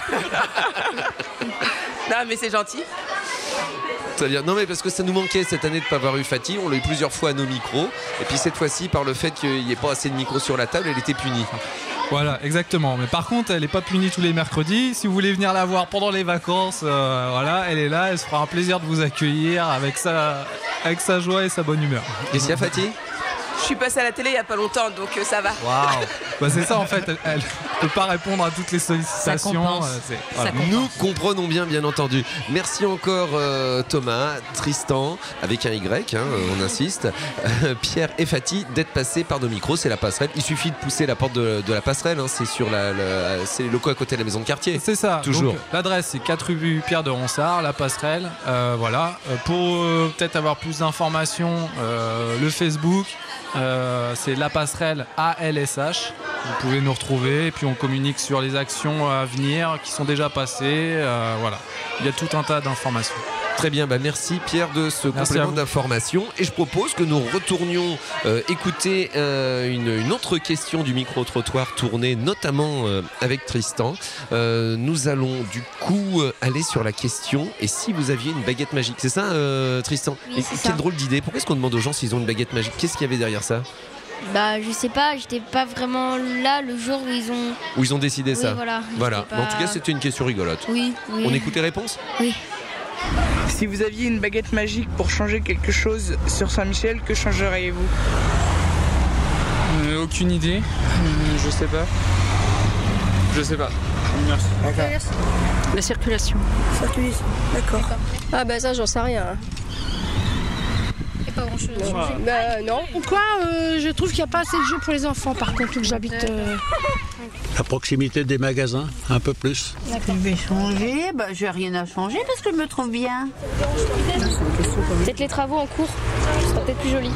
Non, mais c'est gentil. Très bien. Non, mais parce que ça nous manquait cette année de ne pas avoir eu Fatih. On l'a eu plusieurs fois à nos micros. Et puis cette fois-ci, par le fait qu'il n'y ait pas assez de micros sur la table, elle était punie. Voilà, exactement. Mais par contre, elle n'est pas punie tous les mercredis. Si vous voulez venir la voir pendant les vacances, euh, voilà, elle est là. Elle se fera un plaisir de vous accueillir avec sa, avec sa joie et sa bonne humeur. Qu'est-ce qu'il y a, Fatih? Je suis passée à la télé il y a pas longtemps, donc euh, ça va. Waouh. Bah, c'est ça en fait. Elle ne peut pas répondre à toutes les sollicitations. compense. euh, c'est- voilà. Nous comprenons bien, bien entendu. Merci encore euh, Thomas, Tristan, avec un Y, hein, on insiste, euh, Pierre et Fatih d'être passés par nos micros. C'est la passerelle. Il suffit de pousser la porte de, de la passerelle. Hein, c'est sur la, la- c'est les locaux à côté de la maison de quartier. C'est ça. Toujours. Donc, l'adresse c'est quatre rue Pierre de Ronsard, la passerelle. Euh, voilà. Euh, Pour euh, peut-être avoir plus d'informations, euh, le Facebook, euh, c'est la passerelle A L S H. Vous pouvez nous retrouver et puis on communique sur les actions à venir qui sont déjà passées. Euh, voilà. Il y a tout un tas d'informations. Très bien, bah merci Pierre de ce Merci à complément vous. d'information. Et je propose que nous retournions euh, écouter euh, une, une autre question du micro-trottoir tournée notamment euh, avec Tristan. Euh, nous allons du coup euh, aller sur la question et si vous aviez une baguette magique. C'est ça euh, Tristan? Oui, Et c'est quelle ça. drôle d'idée. Pourquoi est-ce qu'on demande aux gens s'ils ont une baguette magique? Qu'est-ce qu'il y avait derrière ça? Bah, je sais pas, j'étais pas vraiment là le jour où ils ont. Où ils ont décidé Oui, ça? voilà. Voilà. J'étais Mais en pas- tout cas c'était une question rigolote. Oui, oui. On écoute les réponses? Oui. Si vous aviez une baguette magique pour changer quelque chose sur Saint-Michel, que changeriez-vous? Euh, aucune idée. Hum, je sais pas. Je sais pas. Merci. La circulation. Circulation, d'accord. Ah bah ça j'en sais rien. Et pas grand chose. Bah non. Pourquoi euh, je trouve qu'il n'y a pas assez de jeux pour les enfants par contre où j'habite. euh, La proximité des magasins, un peu plus. Je vais changer, bah, je n'ai rien à changer parce que je me trouve bien. Peut-être les travaux en cours, ce sera peut-être plus joli.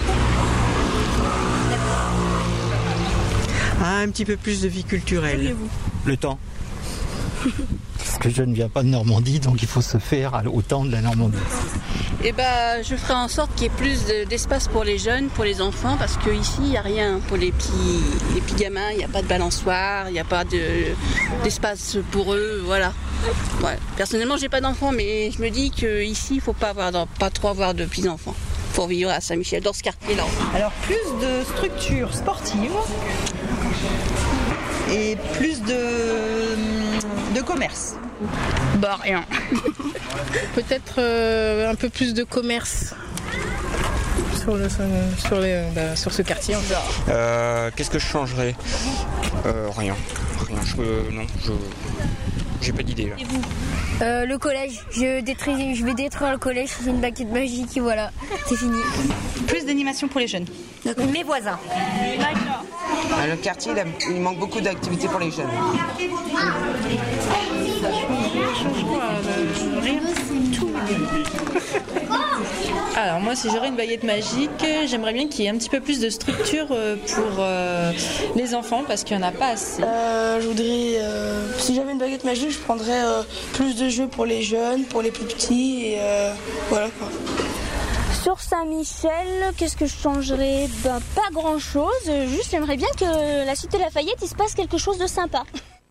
Ah, un petit peu plus de vie culturelle. Le temps. Parce que je ne viens pas de Normandie, donc il faut se faire à- au temps de la Normandie. Eh ben, je ferai en sorte qu'il y ait plus de- d'espace pour les jeunes, pour les enfants, parce qu'ici, il n'y a rien pour les petits, les petits gamins. Il n'y a pas de balançoire, il n'y a pas de- d'espace pour eux, voilà. Ouais. Personnellement, j'ai pas d'enfants, mais je me dis qu'ici, il ne faut pas, avoir, d'en- pas trop avoir de petits-enfants pour vivre à Saint-Michel, dans ce quartier-là. Alors plus de structures sportives et plus de, de commerce. Bah rien. Peut-être euh, un peu plus de commerce sur, le, sur, les, bah, sur ce quartier. En fait. Euh, Qu'est-ce que je changerais euh, Rien. Rien. Je, euh, non, je. J'ai pas d'idée là. Euh, le collège, je, détruis- je vais détruire le collège, c'est une baguette magique et voilà, c'est fini. Plus d'animation pour les jeunes. Mes voisins. Ah, le quartier, il, a- il manque beaucoup d'activités pour les jeunes. change quoi euh, Rien. Tout. Alors moi, si j'aurais une baguette magique, j'aimerais bien qu'il y ait un petit peu plus de structure pour euh, les enfants parce qu'il n'y en a pas assez. Euh, je voudrais, euh, si j'avais une baguette magique, je prendrais euh, plus de jeux pour les jeunes, pour les plus petits et euh, voilà quoi. Sur Saint-Michel, qu'est-ce que je changerais? Ben pas grand-chose, juste j'aimerais bien que la cité Lafayette, il se passe quelque chose de sympa.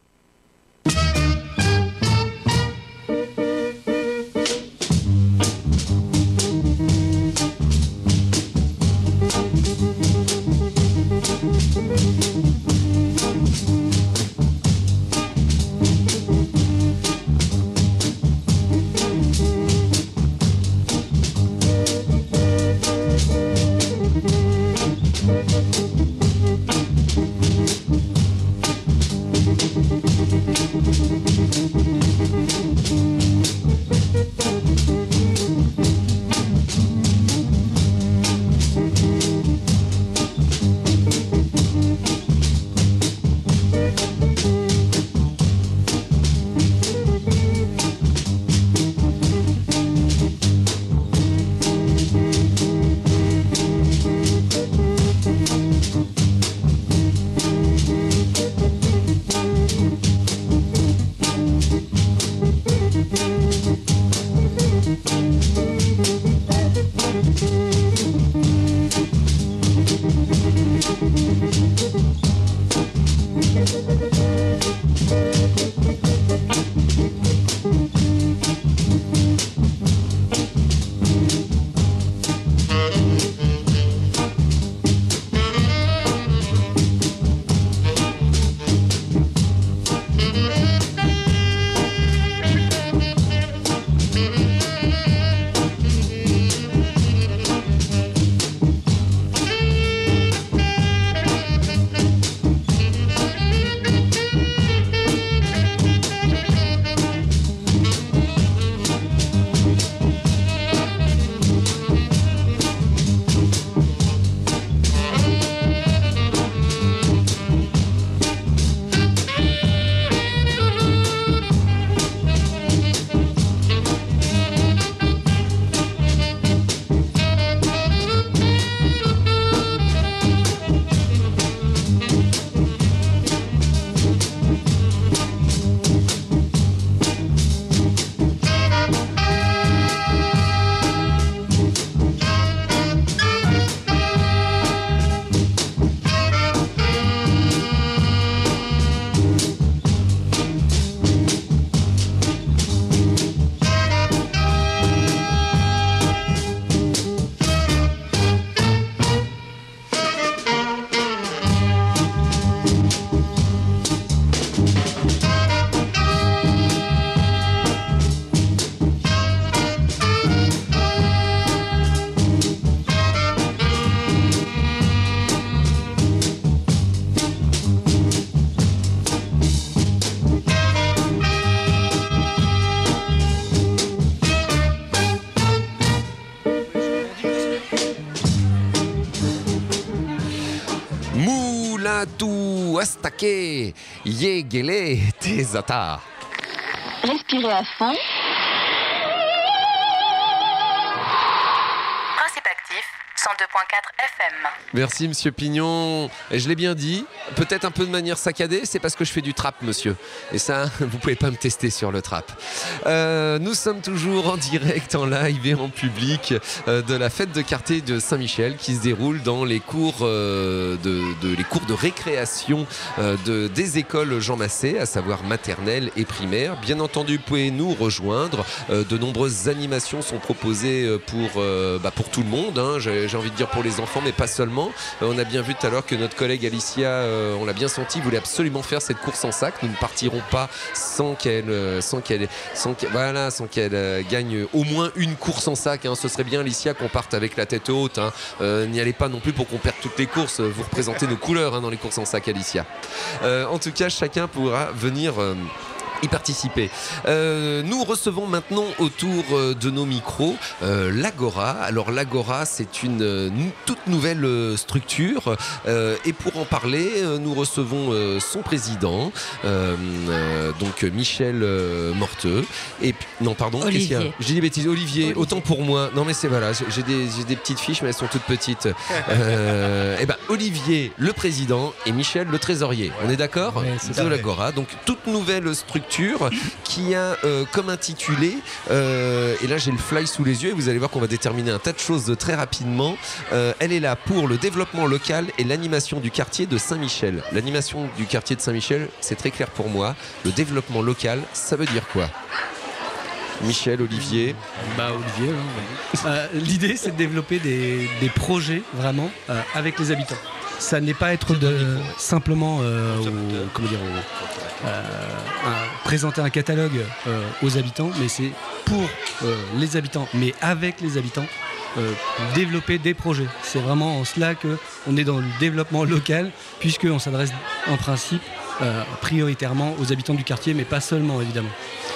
Mulatu Astake Yegele Tezata. Respirez à fond. Principe actif, cent deux virgule quatre F M. Merci Monsieur Pignon. Et je l'ai bien dit, peut-être un peu de manière saccadée, c'est parce que je fais du trap, monsieur. Et ça, vous pouvez pas me tester sur le trap. Euh, nous sommes toujours en direct, en live et en public euh, de la fête de quartier de Saint-Michel qui se déroule dans les cours, euh, de, de, les cours de récréation euh, de, des écoles Jean Massé, à savoir maternelle et primaire. Bien entendu, vous pouvez nous rejoindre. Euh, de nombreuses animations sont proposées pour, euh, bah, pour tout le monde, hein. j'ai, j'ai envie de dire pour les enfants, mais pas seulement. Euh, on a bien vu tout à l'heure que notre collègue Alicia, euh, on l'a bien senti, voulait absolument faire cette course en sac. Nous ne partirons pas sans qu'elle, euh, sans qu'elle, sans qu'elle, voilà, sans qu'elle euh, gagne au moins une course en sac, hein. Ce serait bien, Alicia, qu'on parte avec la tête haute, hein. Euh, n'y allez pas non plus pour qu'on perde toutes les courses. Vous représentez nos couleurs, hein, dans les courses en sac, Alicia. Euh, en tout cas, chacun pourra venir... Euh, y participer. Euh, nous recevons maintenant autour de nos micros euh, l'Agora. Alors l'Agora, c'est une, une toute nouvelle structure euh, et pour en parler, nous recevons euh, son président, euh, euh, donc Michel euh, Morteux. Et puis, non, pardon, qu'est-ce qu'il y a ? J'ai dit des bêtises. Olivier, Olivier, autant pour moi. Non mais c'est voilà, j'ai des, j'ai des petites fiches, mais elles sont toutes petites. Euh, et ben Olivier, le président, et Michel, le trésorier. On est d'accord ? Ouais, c'est de l'Agora. Donc toute nouvelle structure qui a euh, comme intitulé, euh, et là j'ai le fly sous les yeux et vous allez voir qu'on va déterminer un tas de choses très rapidement. Euh, elle est là pour le développement local et l'animation du quartier de Saint-Michel. L'animation du quartier de Saint-Michel, c'est très clair pour moi. Le développement local, ça veut dire quoi ? Michel, Olivier. Bah Olivier. Hein, ouais. euh, l'idée c'est de développer des, des projets vraiment euh, avec les habitants. Ça n'est pas être de, simplement euh, au, comment dire, au, euh, un, présenter un catalogue euh, aux habitants, mais c'est pour euh, les habitants, mais avec les habitants, euh, développer des projets. C'est vraiment en cela qu'on est dans le développement local, puisqu'on s'adresse en principe euh, prioritairement aux habitants du quartier, mais pas seulement évidemment.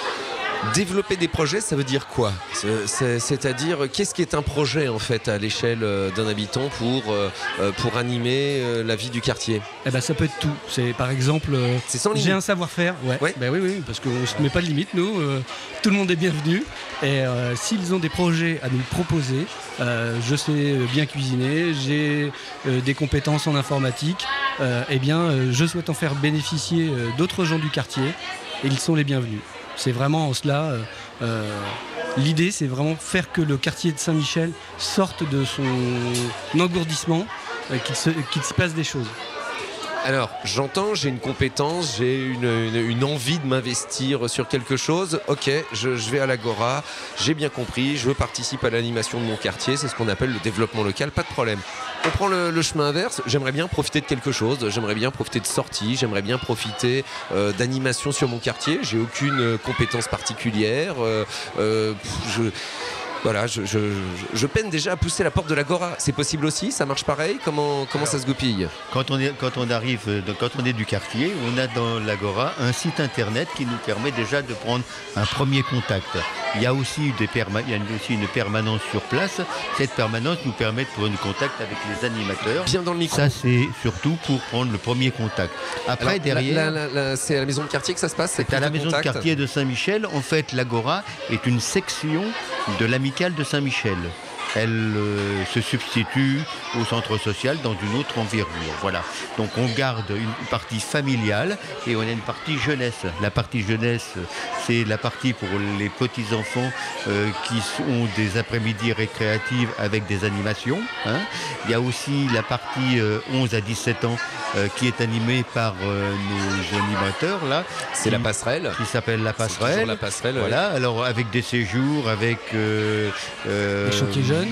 Développer des projets, ça veut dire quoi ? c'est, c'est, C'est-à-dire, qu'est-ce qui est un projet en fait à l'échelle d'un habitant pour, euh, pour animer la vie du quartier ? Eh ben, ça peut être tout. C'est par exemple, euh, c'est sans limite. J'ai un savoir-faire. Ouais. Ouais. Ben oui, oui, parce qu'on ne se met pas de limite, nous. Euh, tout le monde est bienvenu. Et euh, s'ils ont des projets à nous proposer, euh, je sais bien cuisiner, j'ai euh, des compétences en informatique, euh, eh bien, euh, je souhaite en faire bénéficier euh, d'autres gens du quartier et ils sont les bienvenus. C'est vraiment en cela, euh, euh, l'idée c'est vraiment faire que le quartier de Saint-Michel sorte de son engourdissement, euh, qu'il se, qu'il se passe des choses. Alors, j'entends, j'ai une compétence, j'ai une, une, une envie de m'investir sur quelque chose. Ok, je, je vais à l'Agora, j'ai bien compris, je participe à l'animation de mon quartier, c'est ce qu'on appelle le développement local, pas de problème. On prend le, le chemin inverse, j'aimerais bien profiter de quelque chose, j'aimerais bien profiter de sorties, j'aimerais bien profiter euh, d'animation sur mon quartier, j'ai aucune compétence particulière, euh, euh, je... Voilà, je, je, je peine déjà à pousser la porte de l'Agora. C'est possible aussi ? Ça marche pareil ? Comment, comment Alors, ça se goupille ? Quand on, est, quand on arrive, quand on est du quartier, on a dans l'Agora un site internet qui nous permet déjà de prendre un premier contact. Il y a aussi, des perma- il y a aussi une permanence sur place. Cette permanence nous permet de prendre contact avec les animateurs. Bien dans le micro. Ça, c'est surtout pour prendre le premier contact. Après, Alors, derrière... La, la, la, c'est à la maison de quartier que ça se passe ? C'est à la maison contact. de quartier de Saint-Michel. En fait, l'Agora est une section de l'amicale de Saint-Michel. Elle euh, se substitue au centre social dans une autre envergure. Voilà. Donc on garde une partie familiale et on a une partie jeunesse. La partie jeunesse, c'est la partie pour les petits-enfants euh, qui ont des après-midi récréatives avec des animations. Hein. Il y a aussi la partie euh, onze à dix-sept ans euh, qui est animée par euh, nos animateurs. Là, c'est qui, la passerelle. Qui s'appelle la passerelle. La passerelle. Voilà. Ouais. Alors avec des séjours, avec euh, euh, des chantiers jeunes.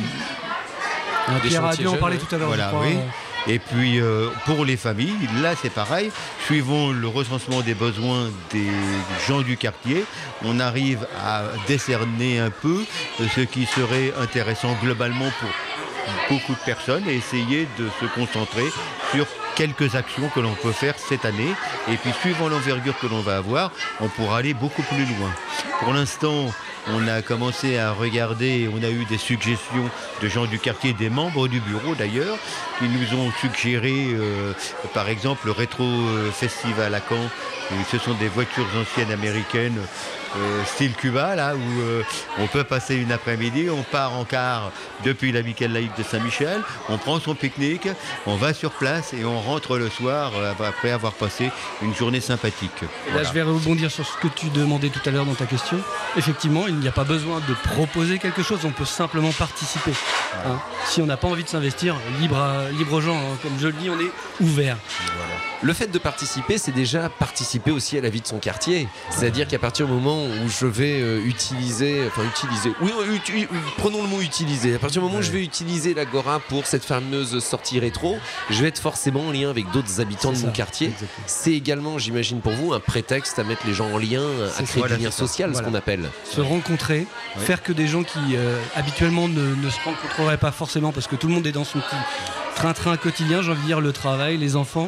Pierre a dû en parler tout à l'heure. Voilà, oui. Et puis euh, pour les familles, là c'est pareil, suivant le recensement des besoins des gens du quartier, on arrive à décerner un peu ce qui serait intéressant globalement pour beaucoup de personnes et essayer de se concentrer sur quelques actions que l'on peut faire cette année. Et puis suivant l'envergure que l'on va avoir, on pourra aller beaucoup plus loin. Pour l'instant, on a commencé à regarder, on a eu des suggestions de gens du quartier, des membres du bureau d'ailleurs, qui nous ont suggéré, euh, par exemple, le Rétro Festival à Caen. Et ce sont des voitures anciennes américaines, euh, style Cuba, là, où euh, on peut passer une après-midi, on part en car depuis l'amicale laïque de Saint-Michel, on prend son pique-nique, on va sur place et on rentre le soir euh, après avoir passé une journée sympathique. Et voilà. Là, je vais rebondir sur ce que tu demandais tout à l'heure dans ta question. Effectivement, il n'y a pas besoin de proposer quelque chose, on peut simplement participer. Hein. Si on n'a pas envie de s'investir, libre, à, libre aux gens, hein. Comme je le dis, on est ouvert. Voilà. Le fait de participer, c'est déjà participer aussi à la vie de son quartier. C'est-à-dire qu'à partir du moment où je vais euh, utiliser, enfin utiliser, oui, uti- prenons le mot utiliser. À partir du moment où je vais utiliser l'Agora pour cette fameuse sortie rétro, je vais être forcément en lien avec d'autres habitants c'est de mon ça. quartier. Exactement. C'est également, j'imagine pour vous, un prétexte à mettre les gens en lien, à c'est créer voilà, du lien social, voilà. Ce qu'on appelle. Se rencontrer, ouais. Faire que des gens qui euh, habituellement ne, ne se rencontreraient pas forcément parce que tout le monde est dans son petit train-train quotidien, j'ai envie de dire le travail, les enfants,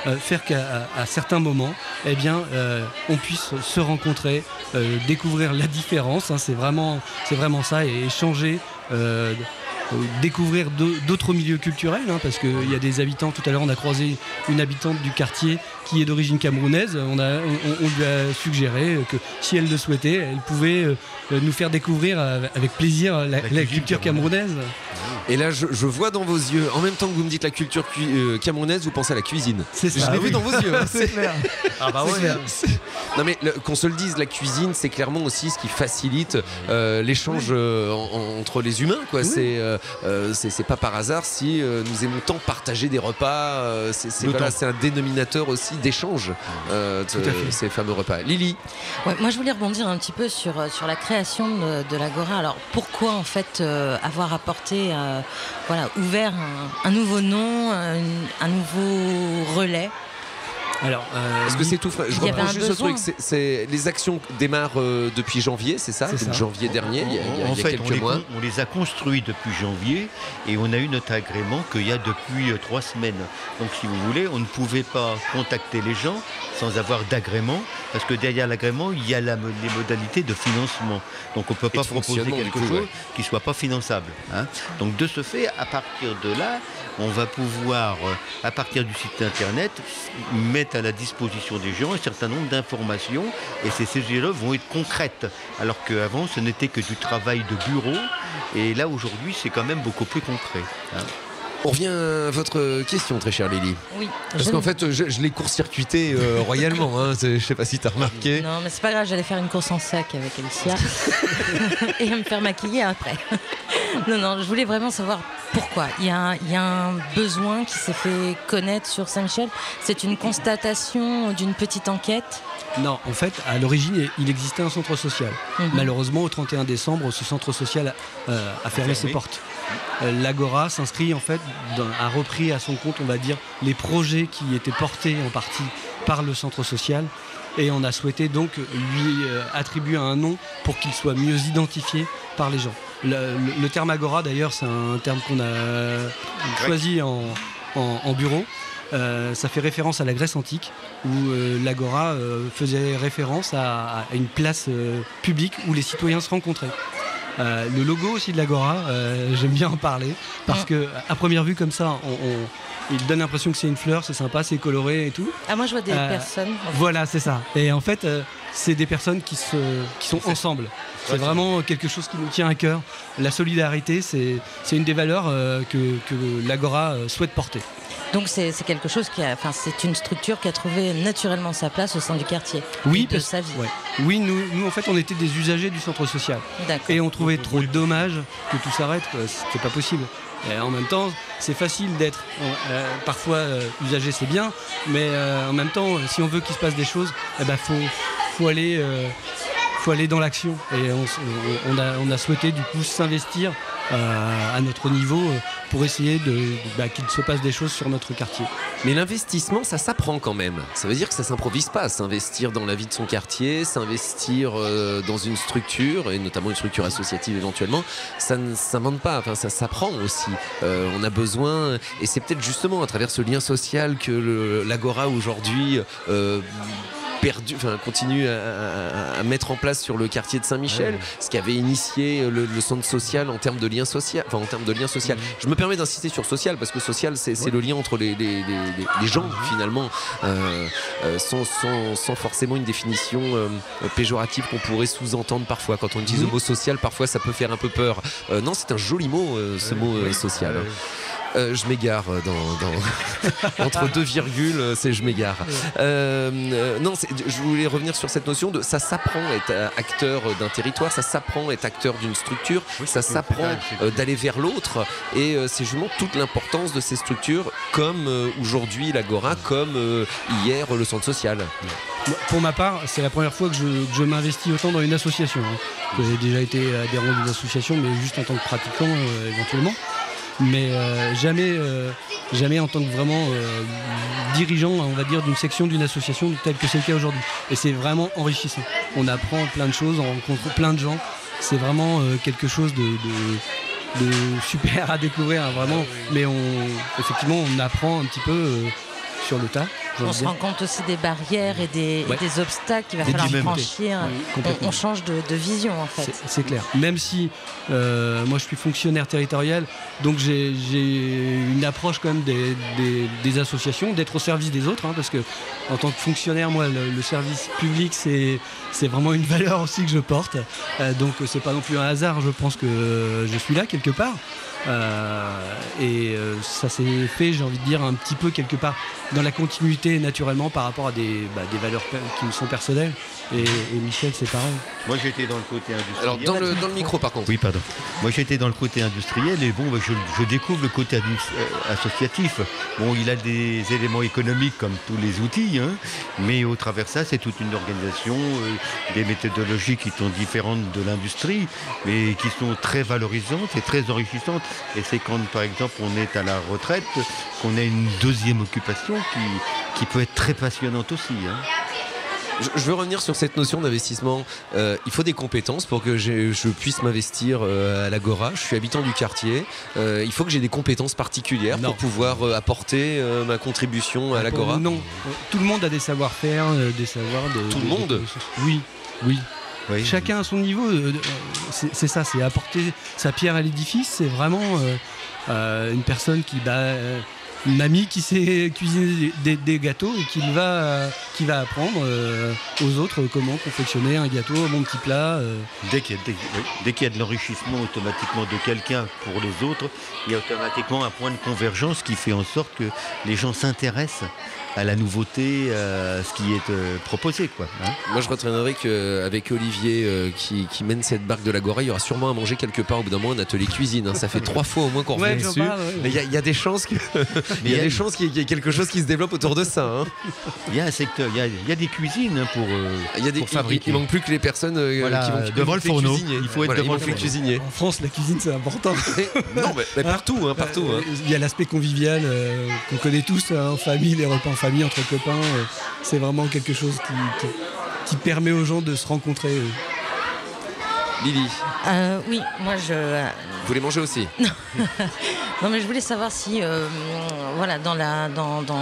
euh, faire qu'à à, à certains moments, eh bien, euh, on puisse se rencontrer, euh, découvrir la différence. Hein, c'est vraiment, c'est vraiment ça, et échanger. Euh, découvrir d'autres milieux culturels, hein, parce qu'il y a des habitants. Tout à l'heure on a croisé une habitante du quartier qui est d'origine camerounaise. On, a, on, on lui a suggéré que si elle le souhaitait, elle pouvait euh, nous faire découvrir avec plaisir la, la, la culture camerounaise. Et là je, je vois dans vos yeux, en même temps que vous me dites la culture cu- euh, camerounaise, vous pensez à la cuisine. C'est ça. Je l'ai ah, vu oui. dans vos yeux. Hein, c'est clair. Ah bah ouais. Clair. Non mais le, qu'on se le dise, la cuisine c'est clairement aussi ce qui facilite euh, l'échange oui. euh, en, entre les humains, quoi. Oui. C'est euh, Euh, c'est, c'est pas par hasard si euh, nous aimons tant partager des repas. Euh, c'est, c'est, voilà, c'est un dénominateur aussi d'échange, euh, de, ces fameux repas. Lily. Ouais, moi je voulais rebondir un petit peu sur, sur la création de, de l'Agora. Alors pourquoi en fait euh, avoir apporté, euh, voilà, ouvert un, un nouveau nom, un, un nouveau relais? Alors, euh, est-ce que c'est tout frais? Je reprends juste le truc. C'est, c'est, les actions démarrent euh, depuis janvier, c'est ça? C'est donc ça. Janvier dernier, il y a, il y a, en il y a fait, quelques on les, mois. On les a construits depuis janvier et on a eu notre agrément qu'il y a depuis euh, trois semaines. Donc, si vous voulez, on ne pouvait pas contacter les gens sans avoir d'agrément, parce que derrière l'agrément, il y a la, les modalités de financement. Donc, on ne peut pas proposer quelque coup, chose ouais. qui ne soit pas finançable. Hein. Donc, de ce fait, à partir de là, on va pouvoir, à partir du site internet, mettre à la disposition des gens un certain nombre d'informations, et ces C G E vont être concrètes, alors qu'avant ce n'était que du travail de bureau, et là aujourd'hui c'est quand même beaucoup plus concret. Hein. On revient à votre question, très chère Lily. Oui. Parce qu'en fait, je, je l'ai court-circuité euh, royalement. Hein. Je ne sais pas si tu as remarqué. Non, mais c'est pas grave, j'allais faire une course en sac avec Alicia et me faire maquiller après. Non, non, je voulais vraiment savoir pourquoi. Il y a, il y a un besoin qui s'est fait connaître sur Saint-Michel. C'est une constatation d'une petite enquête? Non, en fait, à l'origine, il existait un centre social. Mmh. Malheureusement, au trente et un décembre, ce centre social euh, a fermé ses portes. Euh, L'Agora s'inscrit, en fait, dans, a repris à son compte, on va dire, les projets qui étaient portés en partie par le centre social. Et on a souhaité donc lui euh, attribuer un nom pour qu'il soit mieux identifié par les gens. Le, le, le terme Agora, d'ailleurs, c'est un terme qu'on a choisi en, en, en bureau. Euh, ça fait référence à la Grèce antique où euh, l'Agora euh, faisait référence à, à une place euh, publique où les citoyens se rencontraient. Euh, le logo aussi de l'Agora, euh, j'aime bien en parler parce que à première vue comme ça, on, on, il donne l'impression que c'est une fleur, c'est sympa, c'est coloré et tout. Ah moi je vois des euh, personnes. Voilà, c'est ça. Et en fait, euh, c'est des personnes qui, se, qui sont ensemble. C'est vraiment quelque chose qui nous tient à cœur. La solidarité, c'est, c'est une des valeurs euh, que, que l'Agora euh, souhaite porter. Donc c'est, c'est quelque chose qui a, enfin c'est une structure qui a trouvé naturellement sa place au sein du quartier. Oui, de sa vie. Ouais. Oui, nous, nous en fait on était des usagers du centre social. D'accord. Et on trouvait trop dommage que tout s'arrête. Quoi. C'était pas possible. Et en même temps, c'est facile d'être euh, parfois euh, usager, c'est bien, mais euh, en même temps, si on veut qu'il se passe des choses, eh ben faut faut aller euh, faut aller dans l'action. Et on, on, a, on a souhaité du coup s'investir euh, à notre niveau euh, pour essayer de, de bah, qu'il se passe des choses sur notre quartier. Mais l'investissement, ça s'apprend quand même. Ça veut dire que ça s'improvise pas. S'investir dans la vie de son quartier, s'investir euh, dans une structure, et notamment une structure associative éventuellement, ça ne s'invente pas. Enfin, ça s'apprend aussi. Euh, on a besoin, et c'est peut-être justement à travers ce lien social que le, l'Agora aujourd'hui euh, perdu, enfin, continue à, à, à mettre en place sur le quartier de Saint-Michel, ouais. Ce qui avait initié le, le centre social en termes de lien social. Enfin, en termes de lien social. Mmh. Je me permets d'insister sur social parce que social, c'est, ouais. c'est le lien entre les, les, les, les gens finalement, euh, euh, sans, sans, sans forcément une définition euh, péjorative qu'on pourrait sous-entendre parfois. Quand on utilise mmh. le mot social, parfois ça peut faire un peu peur. Euh, non, c'est un joli mot, euh, ce ouais, mot euh, social. Ouais. Euh, je m'égare dans, dans entre deux virgules, c'est je m'égare. Euh, euh, non, c'est, je voulais revenir sur cette notion de ça s'apprend à être acteur d'un territoire, ça s'apprend à être acteur d'une structure, oui, ça s'apprend euh, d'aller vers l'autre, et euh, c'est justement toute l'importance de ces structures, comme euh, aujourd'hui l'Agora, comme euh, hier le centre social. Pour ma part, c'est la première fois que je, que je m'investis autant dans une association. Hein. J'ai déjà été adhérent d'une association, mais juste en tant que pratiquant euh, éventuellement. Mais euh, jamais, euh, jamais en tant que vraiment euh, dirigeant, on va dire, d'une section d'une association telle que c'est le cas aujourd'hui. Et c'est vraiment enrichissant. On apprend plein de choses, on rencontre plein de gens. C'est vraiment euh, quelque chose de, de, de super à découvrir, hein, vraiment. Mais on, effectivement, on apprend un petit peu euh, sur le tas. On se rend compte aussi des barrières et des, Ouais. et des obstacles qu'il va Des falloir difficultés. franchir. Oui, on, complètement. on change de, de vision en fait. C'est- C'est clair. Même si euh, moi je suis fonctionnaire territorial, donc j'ai j'ai une approche quand même des, des- des associations, d'être au service des autres, hein, parce que en tant que fonctionnaire, moi le, le service public c'est c'est vraiment une valeur aussi que je porte. Euh, donc c'est pas non plus un hasard, je pense que euh, je suis là quelque part. Euh, et euh, ça s'est fait, j'ai envie de dire, un petit peu quelque part dans la continuité naturellement par rapport à des, bah, des valeurs per- qui me sont personnelles. Et, et Michel, c'est pareil. Moi j'étais dans le côté industriel. Alors dans le, dans le micro par contre. Oui, pardon. Moi j'étais dans le côté industriel et bon, bah, je, je découvre le côté adus- euh, associatif. Bon, il a des éléments économiques comme tous les outils, hein, mais au travers de ça, c'est toute une organisation, euh, des méthodologies qui sont différentes de l'industrie, mais qui sont très valorisantes et très enrichissantes. Et c'est quand, par exemple, on est à la retraite, qu'on a une deuxième occupation qui, qui peut être très passionnante aussi. Hein. Je, je veux revenir sur cette notion d'investissement. Euh, il faut des compétences pour que j'ai- je puisse m'investir euh, à l'Agora. Je suis habitant du quartier. Euh, il faut que j'ai des compétences particulières Non. pour pouvoir euh, apporter euh, ma contribution à l'Agora. Non, tout le monde a des savoir-faire, euh, des savoirs. Des, Tout le des- monde des- Oui, oui. Chacun à son niveau. euh, euh, c'est c'est ça, c'est apporter sa pierre à l'édifice. C'est vraiment euh, euh, une personne qui, bah, euh, une amie qui sait cuisiner des, des- des gâteaux et qui va, euh, qui va apprendre euh, aux autres comment confectionner un gâteau, un bon petit plat. euh. Dès qu'il y a, dès- oui, dès qu'il y a de l'enrichissement automatiquement de quelqu'un pour les autres, il y a automatiquement un point de convergence qui fait en sorte que les gens s'intéressent à la nouveauté, à ce qui est euh, proposé. Quoi, hein. Moi, je retiendrai qu'avec Olivier euh, qui, qui mène cette barque de l'Agora, il y aura sûrement à manger quelque part au bout d'un moment un atelier cuisine. hein. Ça fait trois fois au moins qu'on Ouais, revient j'en dessus. parle, ouais. Mais il y, a- il y a des chances que- il y a des chances qu'il y ait quelque chose qui se développe autour de ça. hein. Il y a un secteur, il y a, il y a des cuisines hein, pour, euh, Il y a des, pour il- fabriquer. Il, manque plus que les personnes euh, Voilà, qui vont qui devant manquent le les fourneau. cuisiniers. Il faut être Voilà, devant il manque le les fourneau. cuisiniers. En France, la cuisine, c'est important. Non, mais, mais partout, hein, partout. hein. Il y a l'aspect convivial euh, qu'on connaît tous hein, en famille, les repas en famille entre copains. euh, c'est vraiment quelque chose qui, qui, qui permet aux gens de se rencontrer. euh. Lily, Euh, oui, moi je. euh, vous voulez manger aussi? Non mais je voulais savoir si, euh, voilà, dans la, dans, dans,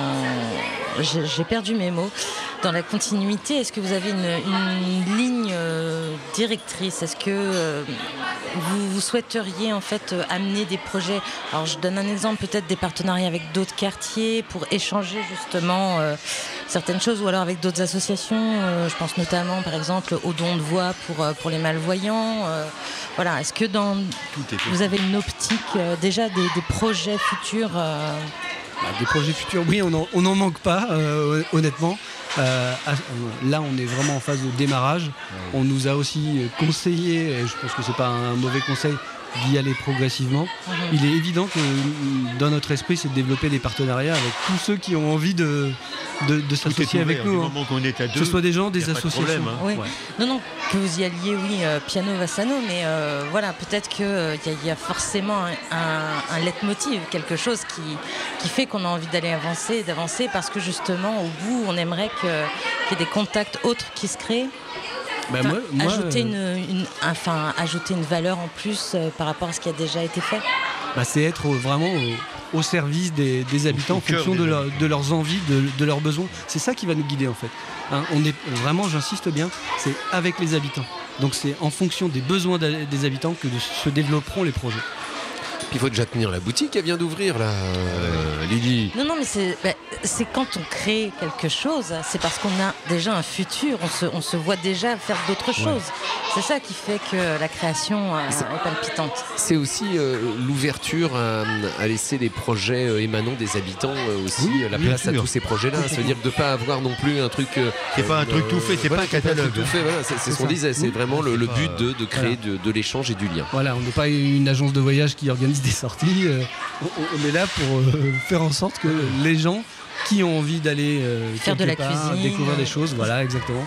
j'ai j'ai perdu mes mots. Dans la continuité, est-ce que vous avez une, une ligne euh, directrice? Est-ce que euh, vous, vous souhaiteriez en fait euh, amener des projets? Alors je donne un exemple, peut-être des partenariats avec d'autres quartiers pour échanger justement euh, certaines choses, ou alors avec d'autres associations. euh, je pense notamment, par exemple, au don de voix pour euh, pour les malvoyants. euh, voilà, est-ce que dans vous avez une optique euh, déjà des, des projets futurs euh, Bah, des projets futurs, oui, on n'en on en manque pas, euh, honnêtement. Euh, à- là, on est vraiment en phase de démarrage. On nous a aussi conseillé, et je pense que c'est pas un mauvais conseil, d'y aller progressivement. Mhm. Il est évident que dans notre esprit, c'est de développer des partenariats avec tous ceux qui ont envie de, de, de s'associer ouvert, avec du nous. hein. moment qu'on est à Que deux, ce soit des gens, y a des pas de associations. problème, hein. Oui. Ouais. Non, non, que vous y alliez, oui, euh, piano Vassano, mais euh, voilà, peut-être qu'il y, y a forcément un, un, un leitmotiv, quelque chose qui, qui fait qu'on a envie d'aller avancer, d'avancer, parce que justement, au bout, on aimerait que- qu'il y ait des contacts autres qui se créent. Bah, Enfin, moi- moi, ajouter, euh, une, une- enfin, ajouter une valeur en plus euh, par rapport à ce qui a déjà été fait. Bah, c'est être vraiment au, au service des, des habitants en cœur fonction des de, leur- habitants. de leurs envies, de, de leurs besoins. C'est ça qui va nous guider en fait. Hein, on est vraiment, j'insiste bien, c'est avec les habitants. Donc c'est en fonction des besoins d'a- des habitants que de- se développeront les projets. Puis il faut déjà tenir la boutique, elle vient d'ouvrir là, euh, Lily. Non, non, mais c'est bah, c'est quand on crée quelque chose, c'est parce qu'on a déjà un futur, on se, on se voit déjà faire d'autres choses. C'est ça qui fait que la création euh, C'est- est palpitante. C'est aussi euh, l'ouverture à, à laisser les projets euh, émanant des habitants euh, aussi Oui, euh, la bien place à sûr. tous ces projets-là. Ça veut dire de ne pas avoir non plus un truc. euh, C'est pas un truc tout fait, c'est pas un truc catalogue, tout hein. fait, voilà, c'est c'est ce C'est qu'on ça. disait, c'est Oui. vraiment le, le pas, but de, de créer de, de l'échange et du lien. Voilà, on n'est pas une agence de voyage qui organise des sorties. euh, on, on est là pour euh, faire en sorte que les gens qui ont envie d'aller euh, Faire de quelque la part, cuisine. découvrir des choses, voilà, exactement.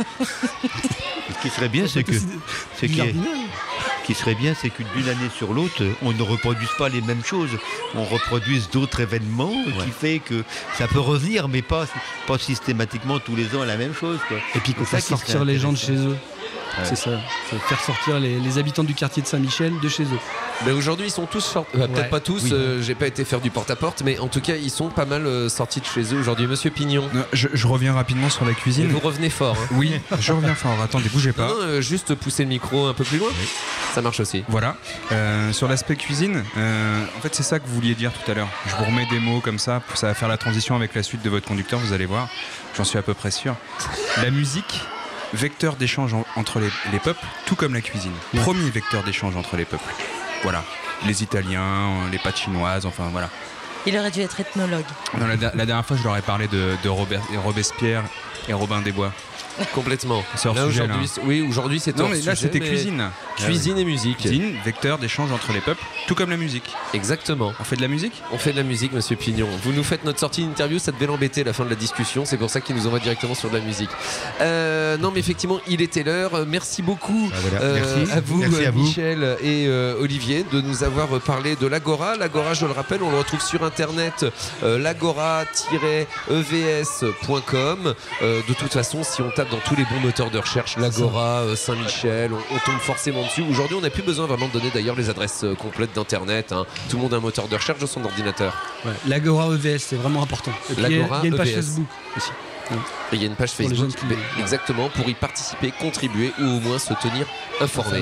Ce qui serait bien, c'est que, c'est Du qu'il y ait- jardinage. ce qui serait bien, c'est qu'une d'une année sur l'autre, on ne reproduise pas les mêmes choses. On reproduise d'autres événements, qui fait que ça peut revenir, mais pas, pas systématiquement tous les ans la même chose. Quoi. Et puis qu'on C'est ça fasse qui serait sortir les gens de chez intéressant. eux. C'est ça, c'est faire sortir les, les habitants du quartier de Saint-Michel de chez eux. Ben aujourd'hui, ils sont tous sortis. Euh, peut-être Ouais. pas tous, Oui. euh, j'ai pas été faire du porte-à-porte, mais en tout cas, ils sont pas mal euh, sortis de chez eux aujourd'hui. Monsieur Pignon. Non, je, je reviens rapidement sur la cuisine. Et vous revenez fort. Hein. Oui, je reviens fort. Attendez, bougez pas. Non, non, euh, juste pousser le micro un peu plus loin. Oui. Ça marche aussi. Voilà. Euh, sur l'aspect cuisine, euh, en fait, c'est ça que vous vouliez dire tout à l'heure. Je vous remets des mots comme ça. Ça va faire la transition avec la suite de votre conducteur, vous allez voir. J'en suis à peu près sûr. La musique, vecteur d'échange en- entre les, les peuples, tout comme la cuisine. Ouais. Premier vecteur d'échange entre les peuples. Voilà. Les Italiens, les pâtes chinoises, enfin voilà. Il aurait dû être ethnologue. Non, la, la dernière fois, je leur ai parlé de, de Robert, Robespierre et Robin des Bois. Complètement. C'est hors Là, sujet, aujourd'hui, là. c'est- oui, aujourd'hui c'était Non, hors mais là, sujet, c'était mais cuisine. Cuisine et musique. Cuisine, vecteur d'échange entre les peuples, tout comme la musique. Exactement. On fait de la musique On fait de la musique, monsieur Pignon. Vous nous faites notre sortie d'interview, ça devait l'embêter la fin de la discussion, c'est pour ça qu'il nous envoie directement sur de la musique. Euh, non, mais effectivement, il était l'heure. Euh, Merci beaucoup Ah, voilà. euh, Merci. à vous, Merci à euh, vous. Michel et euh, Olivier, de nous avoir parlé de l'Agora. L'Agora, je le rappelle, on le retrouve sur internet, euh, l'agora tiret e v s point com. Euh, de toute façon, si on tape dans tous les bons moteurs de recherche, l'Agora, euh, Saint-Michel, on, on tombe forcément dessus. Aujourd'hui, on n'a plus besoin vraiment de donner d'ailleurs les adresses euh, complètes d'internet. Hein. Tout le monde a un moteur de recherche de son ordinateur. Ouais, L'Agora E V S, c'est vraiment important. Et puis, il y a- L'Agora il y a une page E V S. Facebook aussi. Ouais. Et il y a une page Pour les Facebook, jeunes qui- mais exactement, pour y participer, contribuer ou au moins se tenir informé.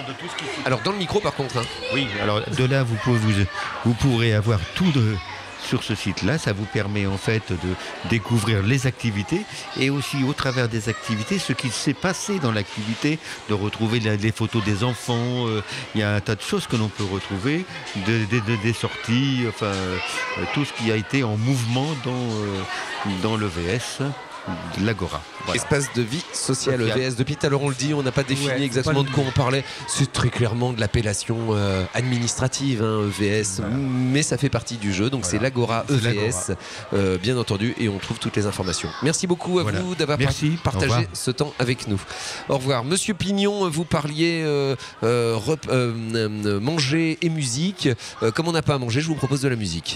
Alors dans le micro par contre. Hein. Oui, alors de là, vous, pouvez, vous, vous pourrez avoir tout de, sur ce site-là. Ça vous permet en fait de découvrir les activités et aussi au travers des activités, ce qui s'est passé dans l'activité, de retrouver la- les photos des enfants. euh, Il y a un tas de choses que l'on peut retrouver, de- de- de- des sorties, enfin euh, tout ce qui a été en mouvement dans, euh, dans l'E V S. de l'Agora. Voilà. Espace de vie sociale, E Social. V S. Depuis tout à l'heure, on le dit, on n'a pas défini Ouais, exactement pas de quoi on parlait. C'est très clairement de l'appellation euh, administrative, hein, E V S, Voilà. mais ça fait partie du jeu. Donc Voilà. c'est l'Agora C'est E V S, euh, bien entendu, et on trouve toutes les informations. Merci beaucoup à Voilà. vous d'avoir par- Merci. Au partagé revoir. ce temps avec nous. Au revoir. Monsieur Pignon, vous parliez euh, euh, rep- euh, euh, manger et musique. Euh, comme on n'a pas à manger, je vous propose de la musique.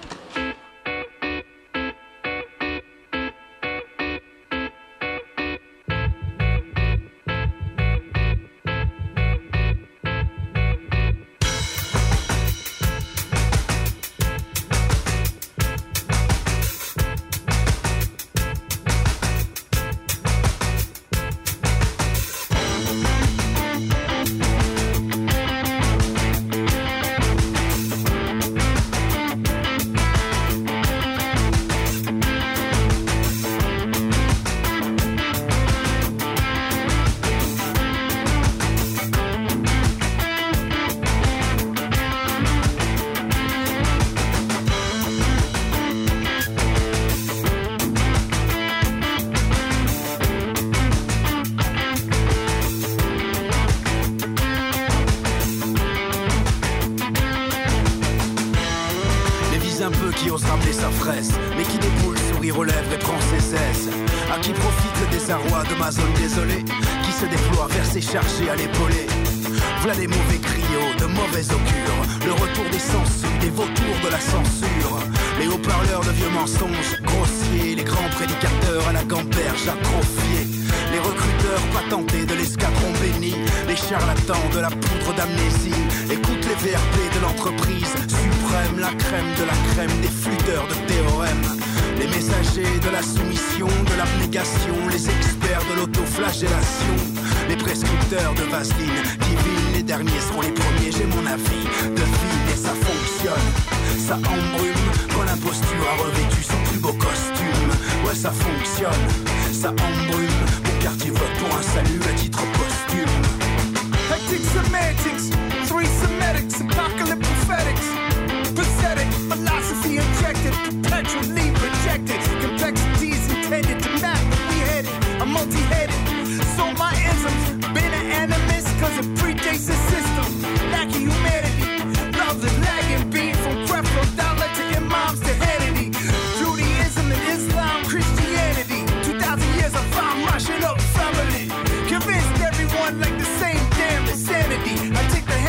Les vises un peu qui osent ramener sa fraise, mais qui déboule, sourire aux lèvres et prend ses aises. À qui profite le désarroi de ma zone désolée, qui se déploie vers ses chargés à l'épaulé. V'là des mauvais griots, de mauvais augure, le retour des sensus, des vautours de la censure. Les haut-parleurs de vieux mensonges grossiers, les grands prédicateurs à la gamberge atrophiée. Les recruteurs patentés de l'escadron béni, les charlatans de la poudre d'amnésie. Écoute les V R P de l'entreprise suprême, la crème de la crème des flûteurs de théorèmes. Les messagers de la soumission, de l'abnégation, les experts de l'autoflagellation. Les prescripteurs de vaseline divine, les derniers seront les premiers, j'ai mon avis. Devine et ça fonctionne, ça embrume quand l'imposture a revêtu son plus beau costume. Ouais, ça fonctionne, ça embrume. Mon quartier vote pour un salut à titre posthume. Hectic semantics, three semetics, apocalyptic prophetics. Pathetic philosophy injected, perpetually rejected. Complexities intended to map where we headed. I'm multi-headed, so my isms been an animist cause it predates the system. Lacking humanity, love the lagging beat from Creflo Dollar to imams to Hannity. Judaism and Islam, Christianity. Two thousand years of farm mushing up family. Convinced everyone like the same damn insanity. I take the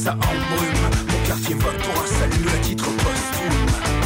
ça embrume. Mon quartier vote pour un salut à titre posthume.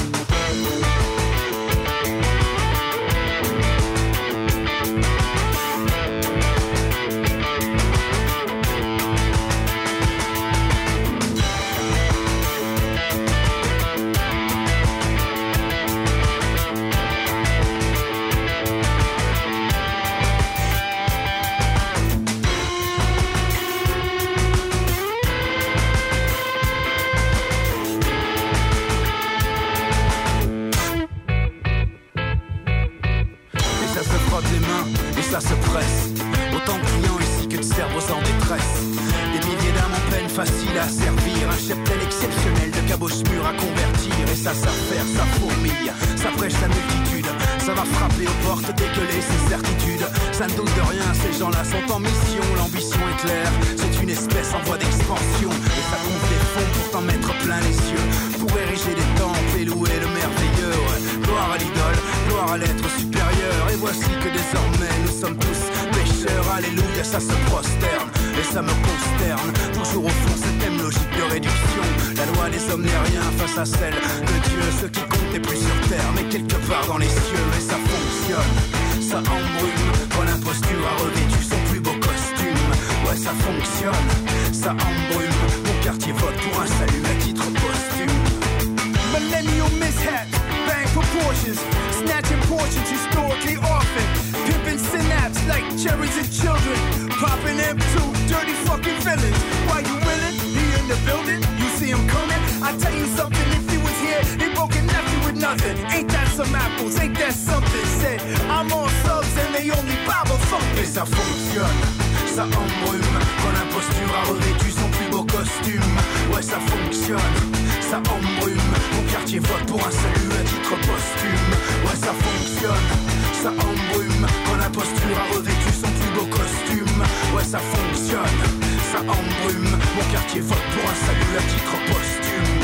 Ça se presse, autant de clients ici que de cerveaux en détresse. Des milliers d'âmes en peine, faciles à servir. Un cheptel exceptionnel de caboches mûrs à convertir. Et ça s'affaire, ça fourmille, ça prêche la multitude. Ça va frapper aux portes, dégueuler ses certitudes. Ça ne doute de rien, ces gens-là sont en mission. L'ambition est claire, c'est une espèce en voie d'expansion. Et ça compte des fonds pour t'en mettre plein les yeux. Pour ériger des temples et louer le merveilleux. Ouais. Gloire à l'idole, gloire à l'être supérieur. Et voici que désormais nous sommes tous pécheurs. Alléluia, ça se prosterne et ça me consterne. Toujours au fond cette même logique de réduction. La loi des hommes n'est rien face à celle de Dieu. Ce qui compte n'est plus sur terre mais quelque part dans les cieux. Et ça fonctionne, ça embrume. Quand l'imposture a revêtu son plus beau costume. Ouais, ça fonctionne, ça embrume. Mon quartier vote pour un salut à titre posthume. Millennial mishaps, bang proportions, snatching portions historically often, pimping synapse like cherries and children, popping M two, dirty fucking villains. Why you willing? He in the building, you see him coming. I tell you something, if he was here, he broke a nephew with nothing. Ain't that some apples? Ain't that something? Said I'm on subs and they only Bible thumping. Et ça fonctionne, ça embrume. Quand l'imposture a revêtu son plus beau costume. Ouais, ça fonctionne, ça embrume. Mon quartier vote pour un salut à titre posthume. Ouais, ça fonctionne, ça embrume. Quand l'imposture a revêtu son plus beau costume. Ouais, ça fonctionne, ça embrume. Mon quartier vote pour un salut à titre posthume.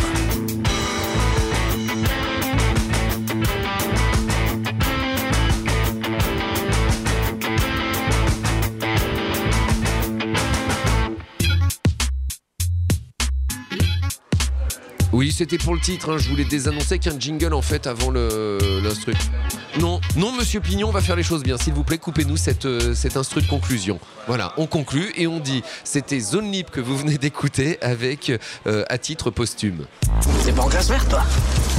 Oui, c'était pour le titre, hein. Je voulais désannoncer qu'un jingle en fait avant le, l'instru. Non, non, monsieur Pignon, on va faire les choses bien. S'il vous plaît, coupez-nous cette, euh, cet instru de conclusion. Voilà, on conclut et on dit c'était Zone Libre que vous venez d'écouter avec euh, à titre posthume. T'es pas en classe verte, toi?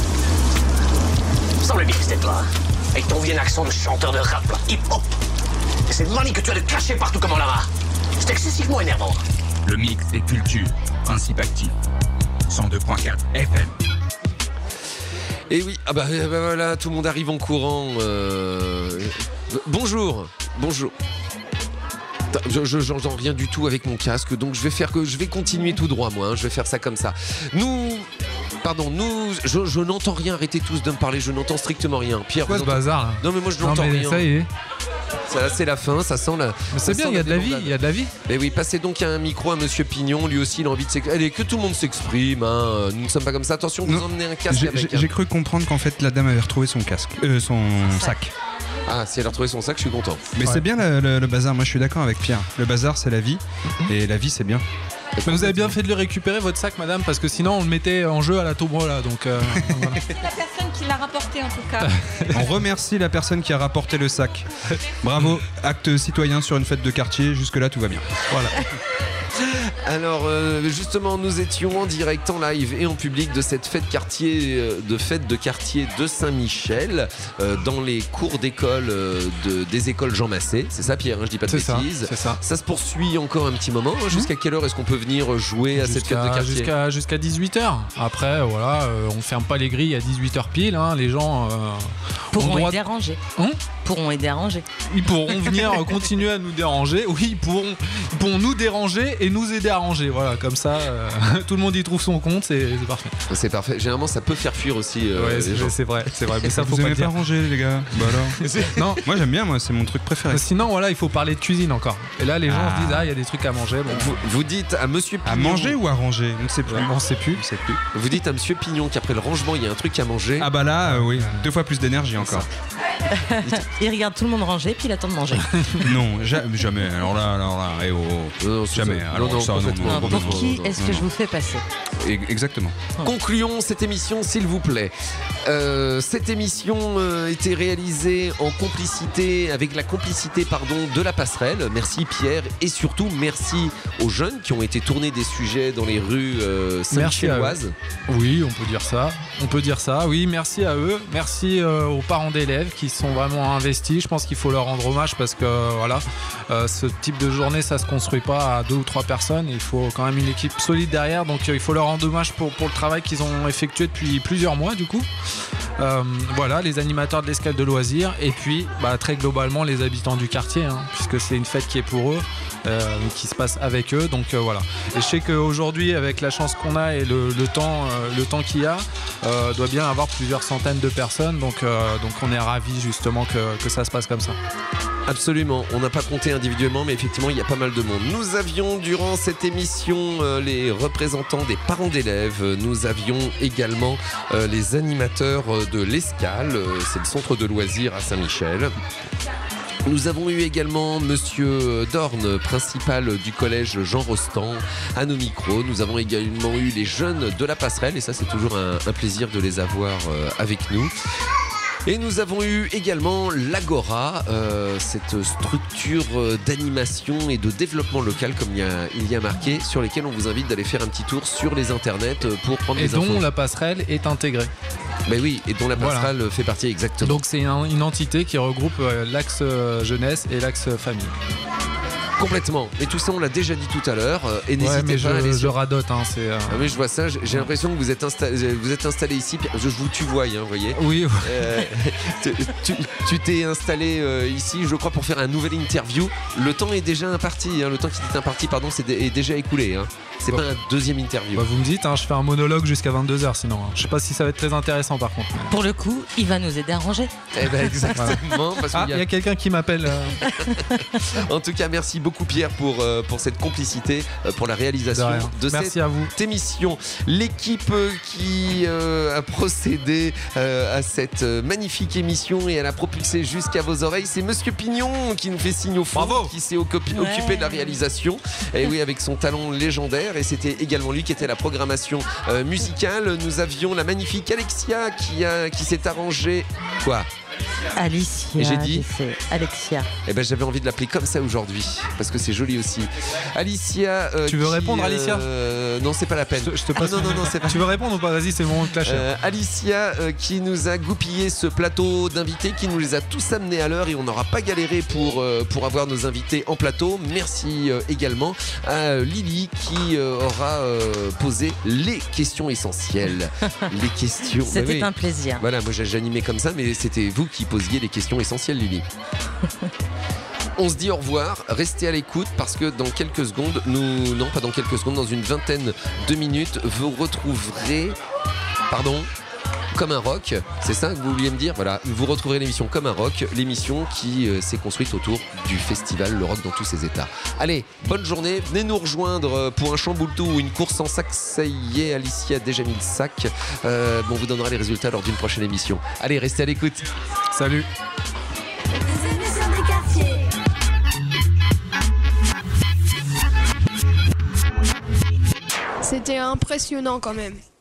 Il me semble bien que c'était toi. Avec ton vieux accent de chanteur de rap, là, hip-hop. Et cette manie que tu as de cacher partout comme en lama. C'est excessivement énervant. Le mix est culture, principe actif. cent deux point quatre F M. Et oui, ah bah, bah voilà, tout le monde arrive en courant. Euh... Bonjour, bonjour. Je, je, j'entends rien du tout avec mon casque, donc je vais faire que je vais continuer tout droit, moi. Hein, je vais faire ça comme ça. Nous, pardon, nous, je, je n'entends rien. Arrêtez tous de me parler. Je n'entends strictement rien. Pierre, quoi vous ce entend... bazar là? Non mais moi je n'entends non, mais rien. Ça y est. Ça, c'est la fin, ça sent la. Mais c'est bien, il y a de la vie, il y a de la vie. Mais oui, passez donc un micro à Monsieur Pignon, lui aussi il a envie de s'exprimer. Allez, que tout le monde s'exprime, hein. Nous ne sommes pas comme ça. Attention, vous emmenez un casque j'ai, avec. J'ai, hein. j'ai cru comprendre qu'en fait la dame avait retrouvé son casque, euh, son sac. Ah, si elle a retrouvé son sac, je suis content. Mais ouais. C'est bien le, le, le bazar, moi je suis d'accord avec Pierre. Le bazar c'est la vie, et la vie c'est bien. Mais vous avez bien fait de le récupérer votre sac, madame, parce que sinon on le mettait en jeu à la Tombola. Donc euh, voilà. C'est la personne qui l'a rapporté en tout cas. On remercie la personne qui a rapporté le sac. Bravo, acte citoyen sur une fête de quartier, jusque-là tout va bien. Voilà. Alors euh, justement nous étions en direct en live et en public de cette fête quartier euh, de fête de quartier de Saint-Michel euh, dans les cours d'école euh, de, des écoles Jean Massé. C'est ça Pierre, hein, je dis pas de c'est bêtises. Ça, c'est ça. Ça se poursuit encore un petit moment. Hein, jusqu'à quelle heure est-ce qu'on peut venir jouer à jusqu'à, cette fête de quartier? Jusqu'à, jusqu'à dix-huit heures. Après voilà, euh, on ferme pas les grilles à dix-huit heures pile. Hein, les gens euh, pourront droit... y déranger. Hein pourront y déranger. Ils pourront venir continuer à nous déranger. Oui, ils pourront, ils pourront nous déranger et nous aider à ranger. Voilà, comme ça, euh, tout le monde y trouve son compte, c'est, c'est parfait. C'est parfait. Généralement, ça peut faire fuir aussi euh, ouais, les c'est, gens. C'est vrai, c'est vrai. Mais ça, faut vous pas aimez dire. pas ranger, les gars? Bah alors. Non, moi j'aime bien. Moi, c'est mon truc préféré. Sinon, voilà, il faut parler de cuisine encore. Et là, les gens ah. se disent ah, il y a des trucs à manger. Bon. Vous, vous dites à Monsieur Pignon. À manger ou à ranger? On ne sait plus. Ouais, on sait plus. On sait plus. Vous dites à Monsieur Pignon qu'après le rangement, il y a un truc à manger. Ah bah là, euh, oui, deux fois plus d'énergie encore. Il regarde tout le monde ranger, puis il attend de manger. Non, ja- jamais. Alors là, alors là, eh oh, Non, c'est jamais. ça. Alors Non, non, ça, non, complètement. non, Pour non, non, qui non, est-ce non, que non. je vous fais passer? E- Exactement. Concluons cette émission, s'il vous plaît. Euh, cette émission euh, était réalisée en complicité, avec la complicité pardon, de la passerelle. Merci Pierre et surtout merci aux jeunes qui ont été tournés des sujets dans les rues euh, Merci à eux. Saint-Micheloises. Oui, on peut dire ça. On peut dire ça. Oui, merci à eux. Merci euh, aux parents d'élèves qui sont vraiment investis. Je pense qu'il faut leur rendre hommage parce que euh, voilà, euh, ce type de journée, ça se construit pas à deux ou trois personnes. Il faut quand même une équipe solide derrière. Donc euh, il faut leur rendre hommage pour, pour le travail qu'ils ont effectué depuis plusieurs mois du coup. Euh, voilà, les animateurs de l'escale de loisirs et puis bah, très globalement les habitants du quartier, hein, puisque c'est une fête qui est pour eux. Euh, qui se passe avec eux, donc euh, voilà. Et je sais qu'aujourd'hui, avec la chance qu'on a et le, le temps, euh, le temps qu'il y a, euh, doit bien avoir plusieurs centaines de personnes, donc, euh, donc on est ravis justement que, que ça se passe comme ça. Absolument, on n'a pas compté individuellement, mais effectivement, il y a pas mal de monde. Nous avions, durant cette émission, euh, les représentants des parents d'élèves. Nous avions également euh, les animateurs euh, de l'Escale. Euh, c'est le centre de loisirs à Saint-Michel. Nous avons eu également Monsieur Dorn, principal du collège Jean Rostand, à nos micros. Nous avons également eu les jeunes de la passerelle, et ça c'est toujours un, un plaisir de les avoir euh, avec nous. Et nous avons eu également l'Agora, euh, cette structure d'animation et de développement local, comme il y, a, il y a marqué, sur lesquels on vous invite d'aller faire un petit tour sur les internets pour prendre et des infos. Et dont la passerelle est intégrée. Ben oui, et dont la passerelle voilà. fait partie exactement. Donc c'est un, une entité qui regroupe euh, l'axe euh, jeunesse et l'axe famille. Complètement. Et tout ça, on l'a déjà dit tout à l'heure. Et n'hésitez ouais, mais pas je, à aller sur... je radote. Hein, c'est, euh... ah, mais je vois ça. J'ai l'impression que vous êtes, insta... vous êtes installé ici. Je vous tuvoie, hein, vous voyez. Oui. Euh, tu, tu t'es installé euh, ici, je crois, pour faire un nouvel interview. Le temps est déjà imparti. Hein. Le temps qui est imparti, pardon, c'est d- est déjà écoulé. Hein. C'est bon. Pas un deuxième interview. Bah, vous me dites, hein, je fais un monologue jusqu'à vingt-deux heures sinon. Hein. Je sais pas si ça va être très intéressant par contre. Mais... Pour le coup, il va nous aider à ranger. Eh ben, exactement. Parce ah, il y a, y a quelqu'un qui m'appelle. Euh... En tout cas, merci beaucoup Pierre pour, euh, pour cette complicité, euh, pour la réalisation de, de merci cette à vous. émission. L'équipe qui euh, a procédé euh, à cette magnifique émission et elle a propulsé jusqu'à vos oreilles, c'est Monsieur Pignon qui nous fait signe au fond, Bravo. qui s'est occupé, ouais. occupé de la réalisation. Et oui, avec son talent légendaire. Et c'était également lui qui était la programmation euh, musicale. Nous avions la magnifique Alexia qui, a, qui s'est arrangée. Quoi ? Alicia. Et j'ai dit Alexia. Eh ben j'avais envie de l'appeler comme ça aujourd'hui parce que c'est joli aussi. Alicia. Euh, tu veux qui, répondre, Alicia euh, Non, c'est pas la peine. Je te, je te passe. Ah, non, non, non, c'est pas. Tu veux répondre ou pas ? Vas-y, c'est le moment de clasher. Euh, Alicia euh, qui nous a goupillé ce plateau d'invités, qui nous les a tous amenés à l'heure et on n'aura pas galéré pour euh, pour avoir nos invités en plateau. Merci euh, également à Lily qui euh, aura euh, posé les questions essentielles. Les questions. C'était oui. un plaisir. Voilà, moi j'animais comme ça, mais c'était vous qui posiez les questions essentielles, Lily. On se dit au revoir, restez à l'écoute parce que dans quelques secondes, nous, non pas dans quelques secondes, dans une vingtaine de minutes, vous retrouverez, pardon, Comme un rock, c'est ça que vous vouliez me dire ? Voilà, vous retrouverez l'émission Comme un rock, l'émission qui euh, s'est construite autour du festival Le Rock dans tous ses états. Allez, bonne journée, venez nous rejoindre pour un chamboultou ou une course en sac. Ça y est, Alicia a déjà mis le sac. Euh, bon, on vous donnera les résultats lors d'une prochaine émission. Allez, restez à l'écoute. Salut. C'était impressionnant quand même.